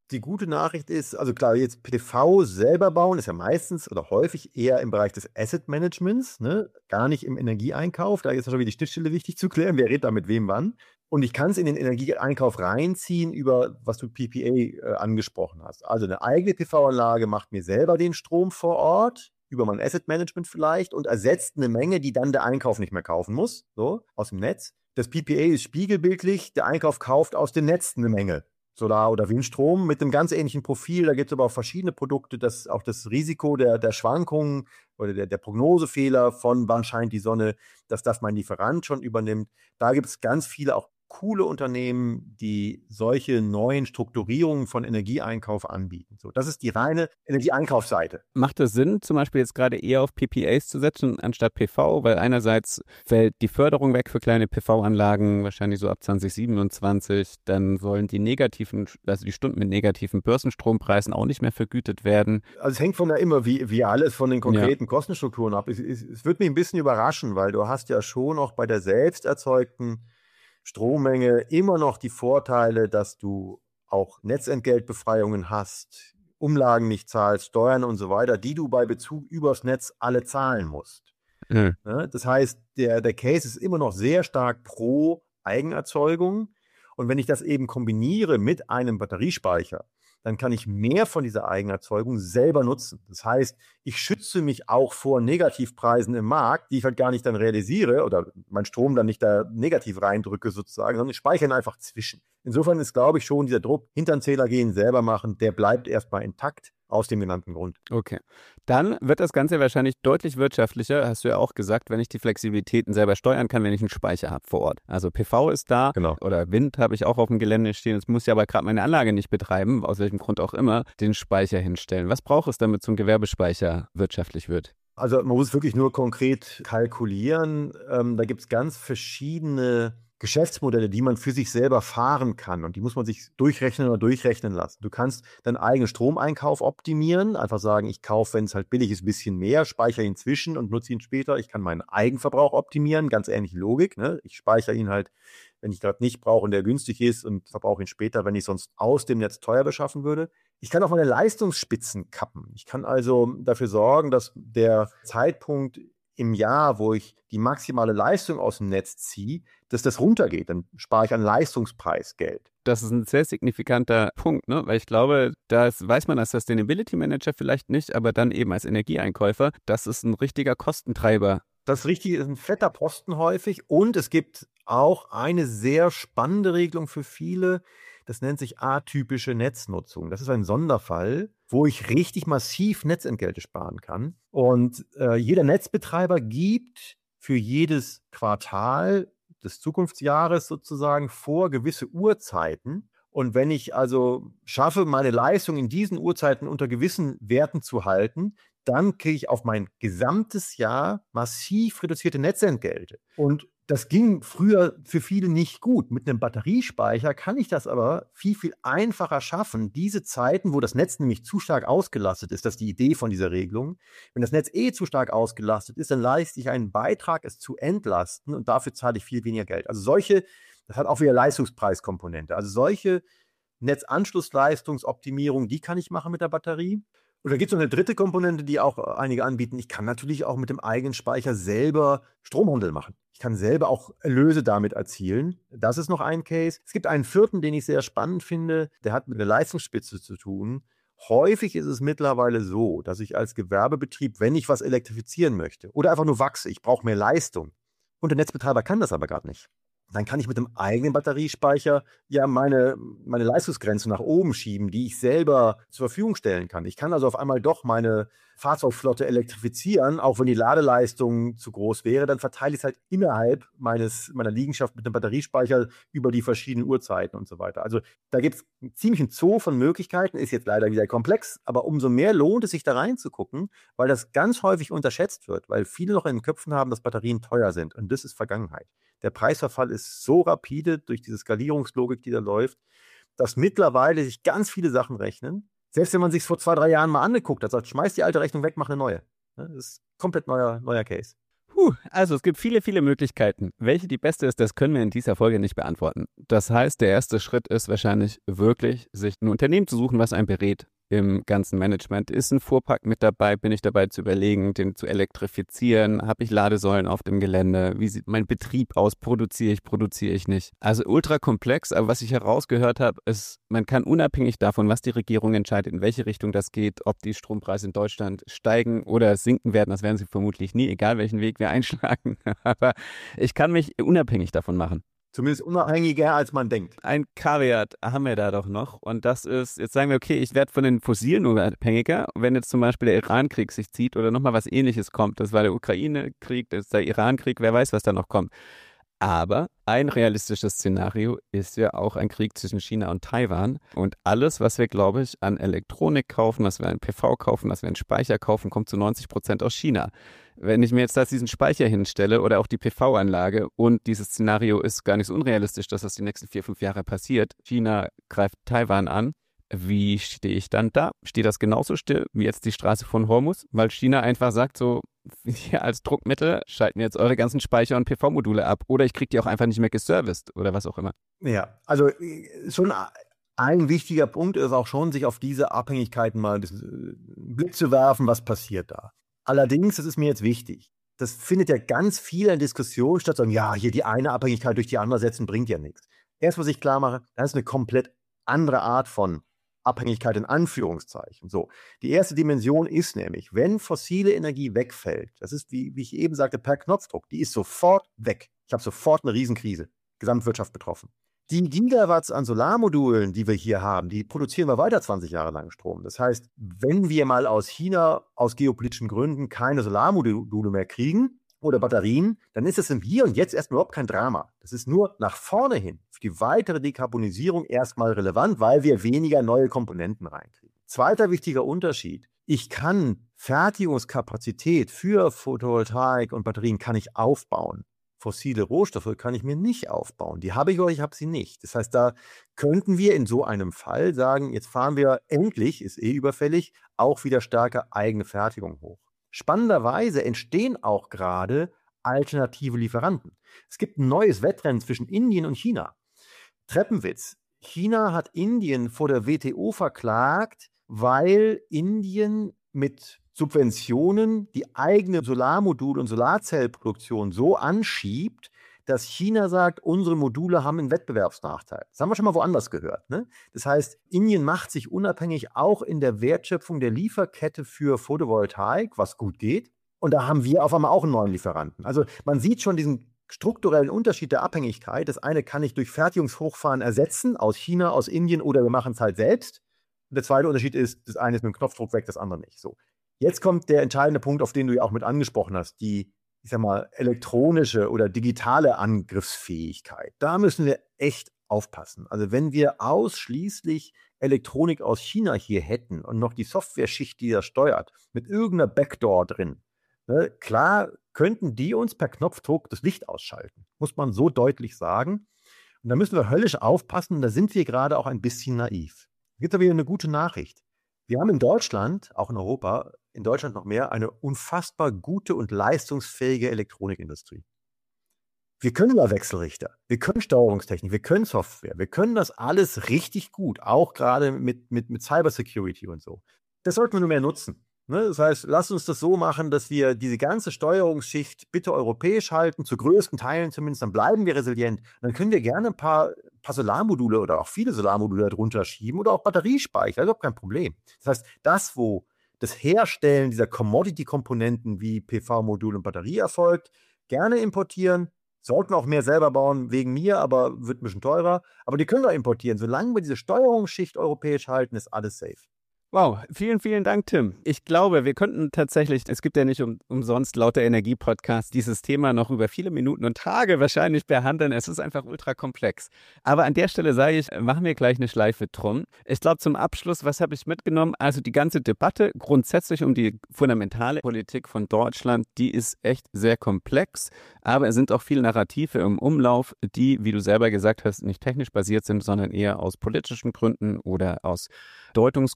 Die gute Nachricht ist, also klar, jetzt PV selber bauen ist ja meistens oder häufig eher im Bereich des Asset Managements, ne? Gar nicht im Energieeinkauf. Da ist ja schon wieder die Schnittstelle wichtig zu klären, wer redet da mit wem wann. Und ich kann es in den Energieeinkauf reinziehen über, was du PPA angesprochen hast. Also eine eigene PV-Anlage macht mir selber den Strom vor Ort, über mein Asset Management vielleicht, und ersetzt eine Menge, die dann der Einkauf nicht mehr kaufen muss, so aus dem Netz. Das PPA ist spiegelbildlich, der Einkauf kauft aus dem Netz eine Menge. Solar- oder Windstrom mit einem ganz ähnlichen Profil. Da gibt es aber auch verschiedene Produkte, dass auch das Risiko der Schwankungen oder der Prognosefehler von wann scheint die Sonne, dass das mein Lieferant schon übernimmt. Da gibt es ganz viele auch coole Unternehmen, die solche neuen Strukturierungen von Energieeinkauf anbieten. So, das ist die reine Energieeinkaufsseite. Macht es Sinn, zum Beispiel jetzt gerade eher auf PPAs zu setzen anstatt PV? Weil einerseits fällt die Förderung weg für kleine PV-Anlagen, wahrscheinlich so ab 2027. Dann sollen die Stunden mit negativen Börsenstrompreisen auch nicht mehr vergütet werden. Also es hängt von da immer wie alles von den konkreten Kostenstrukturen ab. Es wird mich ein bisschen überraschen, weil du hast ja schon auch bei der selbst erzeugten Strommenge immer noch die Vorteile, dass du auch Netzentgeltbefreiungen hast, Umlagen nicht zahlst, Steuern und so weiter, die du bei Bezug übers Netz alle zahlen musst. Mhm. Das heißt, der Case ist immer noch sehr stark pro Eigenerzeugung. Und wenn ich das eben kombiniere mit einem Batteriespeicher, dann kann ich mehr von dieser Eigenerzeugung selber nutzen. Das heißt, ich schütze mich auch vor Negativpreisen im Markt, die ich halt gar nicht dann realisiere oder meinen Strom dann nicht da negativ reindrücke sozusagen, sondern ich speichere ihn einfach zwischen. Insofern ist, glaube ich, schon dieser Druck, hinter den Zähler gehen, selber machen, der bleibt erstmal intakt. Aus dem genannten Grund. Okay. Dann wird das Ganze wahrscheinlich deutlich wirtschaftlicher, hast du ja auch gesagt, wenn ich die Flexibilitäten selber steuern kann, wenn ich einen Speicher habe vor Ort. Also PV ist da, genau. Oder Wind habe ich auch auf dem Gelände stehen. Jetzt muss ich aber gerade meine Anlage nicht betreiben, aus welchem Grund auch immer, den Speicher hinstellen. Was braucht es, damit so ein Gewerbespeicher wirtschaftlich wird? Also man muss wirklich nur konkret kalkulieren. Da gibt es ganz verschiedene Geschäftsmodelle, die man für sich selber fahren kann, und die muss man sich durchrechnen oder durchrechnen lassen. Du kannst deinen eigenen Stromeinkauf optimieren, einfach sagen, ich kaufe, wenn es halt billig ist, ein bisschen mehr, speichere ihn zwischen und nutze ihn später. Ich kann meinen Eigenverbrauch optimieren, ganz ähnliche Logik, ne? Ich speichere ihn halt, wenn ich gerade nicht brauche und der günstig ist, und verbrauche ihn später, wenn ich sonst aus dem Netz teuer beschaffen würde. Ich kann auch meine Leistungsspitzen kappen. Ich kann also dafür sorgen, dass der Zeitpunkt im Jahr, wo ich die maximale Leistung aus dem Netz ziehe, dass das runtergeht. Dann spare ich an Leistungspreis Geld. Das ist ein sehr signifikanter Punkt, ne? Weil ich glaube, das weiß man als Sustainability Manager vielleicht nicht, aber dann eben als Energieeinkäufer, das ist ein richtiger Kostentreiber. Das ist richtig, ist ein fetter Posten häufig, und es gibt auch eine sehr spannende Regelung für viele. Das nennt sich atypische Netznutzung. Das ist ein Sonderfall, wo ich richtig massiv Netzentgelte sparen kann. Und jeder Netzbetreiber gibt für jedes Quartal des Zukunftsjahres sozusagen vor gewisse Uhrzeiten. Und wenn ich also schaffe, meine Leistung in diesen Uhrzeiten unter gewissen Werten zu halten, dann kriege ich auf mein gesamtes Jahr massiv reduzierte Netzentgelte. Und das ging früher für viele nicht gut. Mit einem Batteriespeicher kann ich das aber viel, viel einfacher schaffen. Diese Zeiten, wo das Netz nämlich zu stark ausgelastet ist, das ist die Idee von dieser Regelung. Wenn das Netz zu stark ausgelastet ist, dann leiste ich einen Beitrag, es zu entlasten, und dafür zahle ich viel weniger Geld. Also das hat auch wieder Leistungspreiskomponente. Also solche Netzanschlussleistungsoptimierung, die kann ich machen mit der Batterie. Und da gibt es noch eine dritte Komponente, die auch einige anbieten. Ich kann natürlich auch mit dem eigenen Speicher selber Stromhandel machen. Ich kann selber auch Erlöse damit erzielen. Das ist noch ein Case. Es gibt einen vierten, den ich sehr spannend finde. Der hat mit der Leistungsspitze zu tun. Häufig ist es mittlerweile so, dass ich als Gewerbebetrieb, wenn ich was elektrifizieren möchte oder einfach nur wachse, ich brauche mehr Leistung, und der Netzbetreiber kann das aber gerade nicht, dann kann ich mit dem eigenen Batteriespeicher ja meine Leistungsgrenze nach oben schieben, die ich selber zur Verfügung stellen kann. Ich kann also auf einmal doch meine Fahrzeugflotte elektrifizieren, auch wenn die Ladeleistung zu groß wäre, dann verteile ich es halt innerhalb meiner Liegenschaft mit einem Batteriespeicher über die verschiedenen Uhrzeiten und so weiter. Also da gibt es einen ziemlichen Zoo von Möglichkeiten, ist jetzt leider wieder komplex, aber umso mehr lohnt es sich da reinzugucken, weil das ganz häufig unterschätzt wird, weil viele noch in den Köpfen haben, dass Batterien teuer sind, und das ist Vergangenheit. Der Preisverfall ist so rapide durch diese Skalierungslogik, die da läuft, dass mittlerweile sich ganz viele Sachen rechnen. Selbst wenn man sich vor 2-3 Jahren mal angeguckt hat, sagt, schmeiß die alte Rechnung weg, mach eine neue. Das ist komplett neuer Case. Also es gibt viele, viele Möglichkeiten. Welche die beste ist, das können wir in dieser Folge nicht beantworten. Das heißt, der erste Schritt ist wahrscheinlich wirklich, sich ein Unternehmen zu suchen, was einen berät im ganzen Management. Ist ein Fuhrpark mit dabei? Bin ich dabei zu überlegen, den zu elektrifizieren? Habe ich Ladesäulen auf dem Gelände? Wie sieht mein Betrieb aus? Produziere ich nicht? Also ultra komplex, aber was ich herausgehört habe, ist, man kann unabhängig davon, was die Regierung entscheidet, in welche Richtung das geht, ob die Strompreise in Deutschland steigen oder sinken werden, das werden sie vermutlich nie, egal welchen Weg wir einschlagen. Aber ich kann mich unabhängig davon machen. Zumindest unabhängiger, als man denkt. Ein Kaviar haben wir da doch noch und das ist, jetzt sagen wir, okay, ich werde von den Fossilen unabhängiger. Wenn jetzt zum Beispiel der Iran-Krieg sich zieht oder nochmal was Ähnliches kommt, das war der Ukraine-Krieg, das ist der Iran-Krieg, wer weiß, was da noch kommt. Aber ein realistisches Szenario ist ja auch ein Krieg zwischen China und Taiwan. Und alles, was wir, glaube ich, an Elektronik kaufen, was wir an PV kaufen, was wir an Speicher kaufen, kommt zu 90% aus China. Wenn ich mir jetzt diesen Speicher hinstelle oder auch die PV-Anlage und dieses Szenario ist gar nicht so unrealistisch, dass das die nächsten 4-5 Jahre passiert, China greift Taiwan an, wie stehe ich dann da? Steht das genauso still wie jetzt die Straße von Hormuz? Weil China einfach sagt so, hier als Druckmittel schalten wir jetzt eure ganzen Speicher und PV-Module ab oder ich kriege die auch einfach nicht mehr geserviced oder was auch immer. Ja, also schon ein wichtiger Punkt ist auch schon, sich auf diese Abhängigkeiten mal einen Blick zu werfen, was passiert da. Allerdings, das ist mir jetzt wichtig, das findet ja ganz viel in Diskussion statt, sagen, ja, hier die eine Abhängigkeit durch die andere setzen, bringt ja nichts. Erst, was ich klar mache, das ist eine komplett andere Art von Abhängigkeit in Anführungszeichen. So, die erste Dimension ist nämlich, wenn fossile Energie wegfällt, das ist, wie ich eben sagte, per Knopfdruck, die ist sofort weg. Ich habe sofort eine Riesenkrise, Gesamtwirtschaft betroffen. Die Gigawatts an Solarmodulen, die wir hier haben, die produzieren wir weiter 20 Jahre lang Strom. Das heißt, wenn wir mal aus China aus geopolitischen Gründen keine Solarmodule mehr kriegen oder Batterien, dann ist es im Hier und Jetzt erstmal überhaupt kein Drama. Das ist nur nach vorne hin für die weitere Dekarbonisierung erstmal relevant, weil wir weniger neue Komponenten reinkriegen. Zweiter wichtiger Unterschied. Ich kann Fertigungskapazität für Photovoltaik und Batterien kann ich aufbauen. Fossile Rohstoffe kann ich mir nicht aufbauen. Die habe ich oder ich habe sie nicht. Das heißt, da könnten wir in so einem Fall sagen, jetzt fahren wir endlich, ist überfällig, auch wieder stärker eigene Fertigung hoch. Spannenderweise entstehen auch gerade alternative Lieferanten. Es gibt ein neues Wettrennen zwischen Indien und China. Treppenwitz. China hat Indien vor der WTO verklagt, weil Indien mit Subventionen die eigene Solarmodul- und Solarzellproduktion so anschiebt, dass China sagt, unsere Module haben einen Wettbewerbsnachteil. Das haben wir schon mal woanders gehört. Ne? Das heißt, Indien macht sich unabhängig auch in der Wertschöpfung der Lieferkette für Photovoltaik, was gut geht. Und da haben wir auf einmal auch einen neuen Lieferanten. Also man sieht schon diesen strukturellen Unterschied der Abhängigkeit. Das eine kann ich durch Fertigungshochfahren ersetzen, aus China, aus Indien, oder wir machen es halt selbst. Und der zweite Unterschied ist, das eine ist mit dem Knopfdruck weg, das andere nicht. So. Jetzt kommt der entscheidende Punkt, auf den du ja auch mit angesprochen hast, die, ich sag mal, elektronische oder digitale Angriffsfähigkeit. Da müssen wir echt aufpassen. Also wenn wir ausschließlich Elektronik aus China hier hätten und noch die Software-Schicht, die das steuert, mit irgendeiner Backdoor drin, ne, klar könnten die uns per Knopfdruck das Licht ausschalten. Muss man so deutlich sagen. Und da müssen wir höllisch aufpassen. Da sind wir gerade auch ein bisschen naiv. Da gibt es aber wieder eine gute Nachricht. Wir haben in Deutschland, auch in Europa, in Deutschland noch mehr, eine unfassbar gute und leistungsfähige Elektronikindustrie. Wir können da Wechselrichter, wir können Steuerungstechnik, wir können Software, wir können das alles richtig gut, auch gerade mit Cybersecurity und so. Das sollten wir nur mehr nutzen. Ne? Das heißt, lasst uns das so machen, dass wir diese ganze Steuerungsschicht bitte europäisch halten, zu größten Teilen zumindest, dann bleiben wir resilient. Dann können wir gerne ein paar Solarmodule oder auch viele Solarmodule darunter schieben oder auch Batteriespeicher, das ist überhaupt kein Problem. Das heißt, das, wo das Herstellen dieser Commodity-Komponenten wie PV-Modul und Batterie erfolgt, gerne importieren. Sollten wir auch mehr selber bauen, wegen mir, aber wird ein bisschen teurer. Aber die können wir importieren. Solange wir diese Steuerungsschicht europäisch halten, ist alles safe. Wow, vielen, vielen Dank, Tim. Ich glaube, wir könnten tatsächlich, es gibt ja nicht umsonst lauter Energie-Podcasts, dieses Thema noch über viele Minuten und Tage wahrscheinlich behandeln. Es ist einfach ultra komplex. Aber an der Stelle sage ich, machen wir gleich eine Schleife drum. Ich glaube, zum Abschluss, was habe ich mitgenommen? Also die ganze Debatte grundsätzlich um die fundamentale Politik von Deutschland, die ist echt sehr komplex. Aber es sind auch viele Narrative im Umlauf, die, wie du selber gesagt hast, nicht technisch basiert sind, sondern eher aus politischen Gründen oder aus Deutungsgründen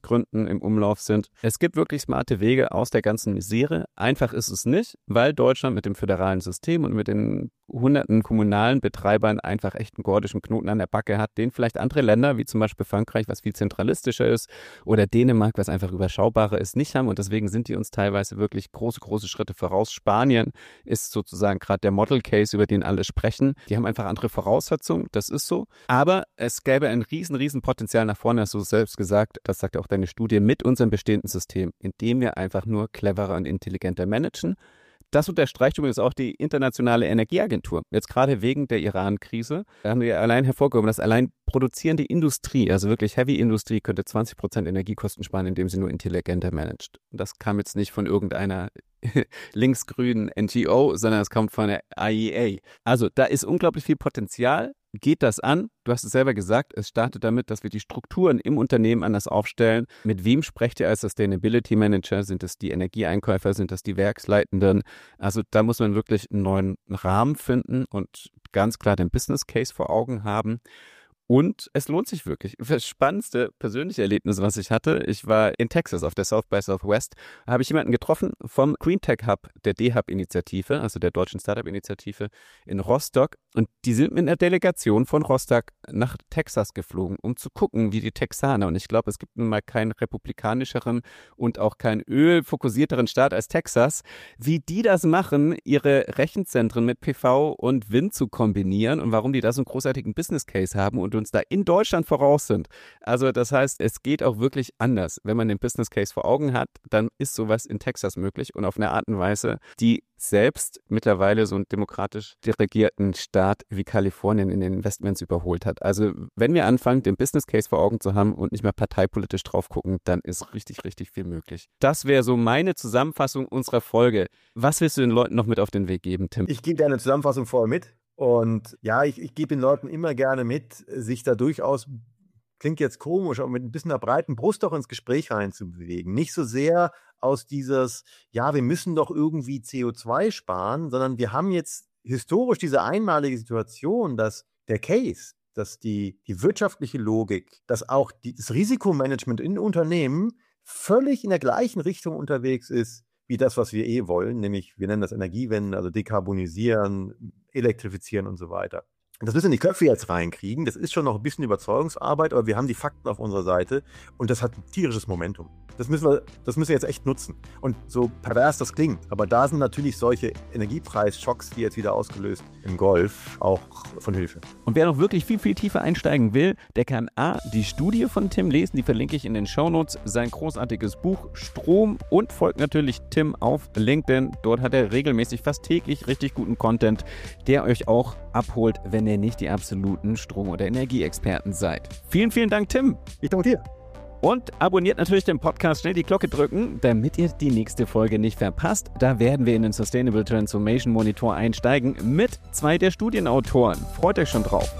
im Umlauf sind. Es gibt wirklich smarte Wege aus der ganzen Misere. Einfach ist es nicht, weil Deutschland mit dem föderalen System und mit den hunderten kommunalen Betreibern einfach echt einen gordischen Knoten an der Backe hat, den vielleicht andere Länder, wie zum Beispiel Frankreich, was viel zentralistischer ist, oder Dänemark, was einfach überschaubarer ist, nicht haben. Und deswegen sind die uns teilweise wirklich große Schritte voraus. Spanien ist sozusagen gerade der Model Case, über den alle sprechen. Die haben einfach andere Voraussetzungen, das ist so. Aber es gäbe ein riesen Potenzial nach vorne, hast du selbst gesagt, das sagt auch deine Studie, mit unserem bestehenden System, indem wir einfach nur cleverer und intelligenter managen. Das unterstreicht übrigens auch die Internationale Energieagentur. Jetzt gerade wegen der Iran-Krise haben wir allein hervorgehoben, dass allein produzierende Industrie, also wirklich Heavy-Industrie, könnte 20% Energiekosten sparen, indem sie nur intelligenter managt. Und das kam jetzt nicht von irgendeiner linksgrünen NGO, sondern es kommt von der IEA. Also da ist unglaublich viel Potenzial. Geht das an? Du hast es selber gesagt, es startet damit, dass wir die Strukturen im Unternehmen anders aufstellen. Mit wem sprecht ihr als Sustainability Manager? Sind es die Energieeinkäufer? Sind das die Werksleitenden? Also da muss man wirklich einen neuen Rahmen finden und ganz klar den Business Case vor Augen haben. Und es lohnt sich wirklich. Das spannendste persönliche Erlebnis, was ich hatte, ich war in Texas auf der South by Southwest, da habe ich jemanden getroffen vom Green Tech Hub, der D-Hub-Initiative, also der deutschen Startup-Initiative in Rostock. Und die sind mit einer Delegation von Rostock nach Texas geflogen, um zu gucken, wie die Texaner, und ich glaube, es gibt nun mal keinen republikanischeren und auch keinen ölfokussierteren Staat als Texas, wie die das machen, ihre Rechenzentren mit PV und Wind zu kombinieren und warum die da so einen großartigen Business Case haben und uns da in Deutschland voraus sind. Also das heißt, es geht auch wirklich anders. Wenn man den Business Case vor Augen hat, dann ist sowas in Texas möglich und auf eine Art und Weise, die selbst mittlerweile so einen demokratisch dirigierten Staat wie Kalifornien in den Investments überholt hat. Also wenn wir anfangen, den Business Case vor Augen zu haben und nicht mehr parteipolitisch drauf gucken, dann ist richtig viel möglich. Das wäre so meine Zusammenfassung unserer Folge. Was willst du den Leuten noch mit auf den Weg geben, Tim? Ich gebe dir eine Zusammenfassung vorher mit. Und ja, ich gebe den Leuten immer gerne mit, sich da durchaus, klingt jetzt komisch, aber mit ein bisschen einer breiten Brust auch ins Gespräch reinzubewegen. Nicht so sehr aus dieses, ja, wir müssen doch irgendwie CO2 sparen, sondern wir haben jetzt historisch diese einmalige Situation, dass der Case, dass die wirtschaftliche Logik, dass auch das Risikomanagement in Unternehmen völlig in der gleichen Richtung unterwegs ist, wie das, was wir wollen, nämlich wir nennen das Energiewende, also dekarbonisieren, elektrifizieren und so weiter. Das müssen wir in die Köpfe jetzt reinkriegen. Das ist schon noch ein bisschen Überzeugungsarbeit, aber wir haben die Fakten auf unserer Seite und das hat ein tierisches Momentum. Das müssen wir jetzt echt nutzen. Und so pervers das klingt, aber da sind natürlich solche Energiepreisschocks, die jetzt wieder ausgelöst im Golf, auch von Hilfe. Und wer noch wirklich viel tiefer einsteigen will, der kann die Studie von Tim lesen, die verlinke ich in den Shownotes, sein großartiges Buch Strom und folgt natürlich Tim auf LinkedIn. Dort hat er regelmäßig, fast täglich richtig guten Content, der euch auch abholt, wenn ihr nicht die absoluten Strom- oder Energieexperten seid. Vielen Dank, Tim. Ich danke dir. Und abonniert natürlich den Podcast, schnell die Glocke drücken, damit ihr die nächste Folge nicht verpasst. Da werden wir in den Sustainable Transformation Monitor einsteigen mit 2 der Studienautoren. Freut euch schon drauf.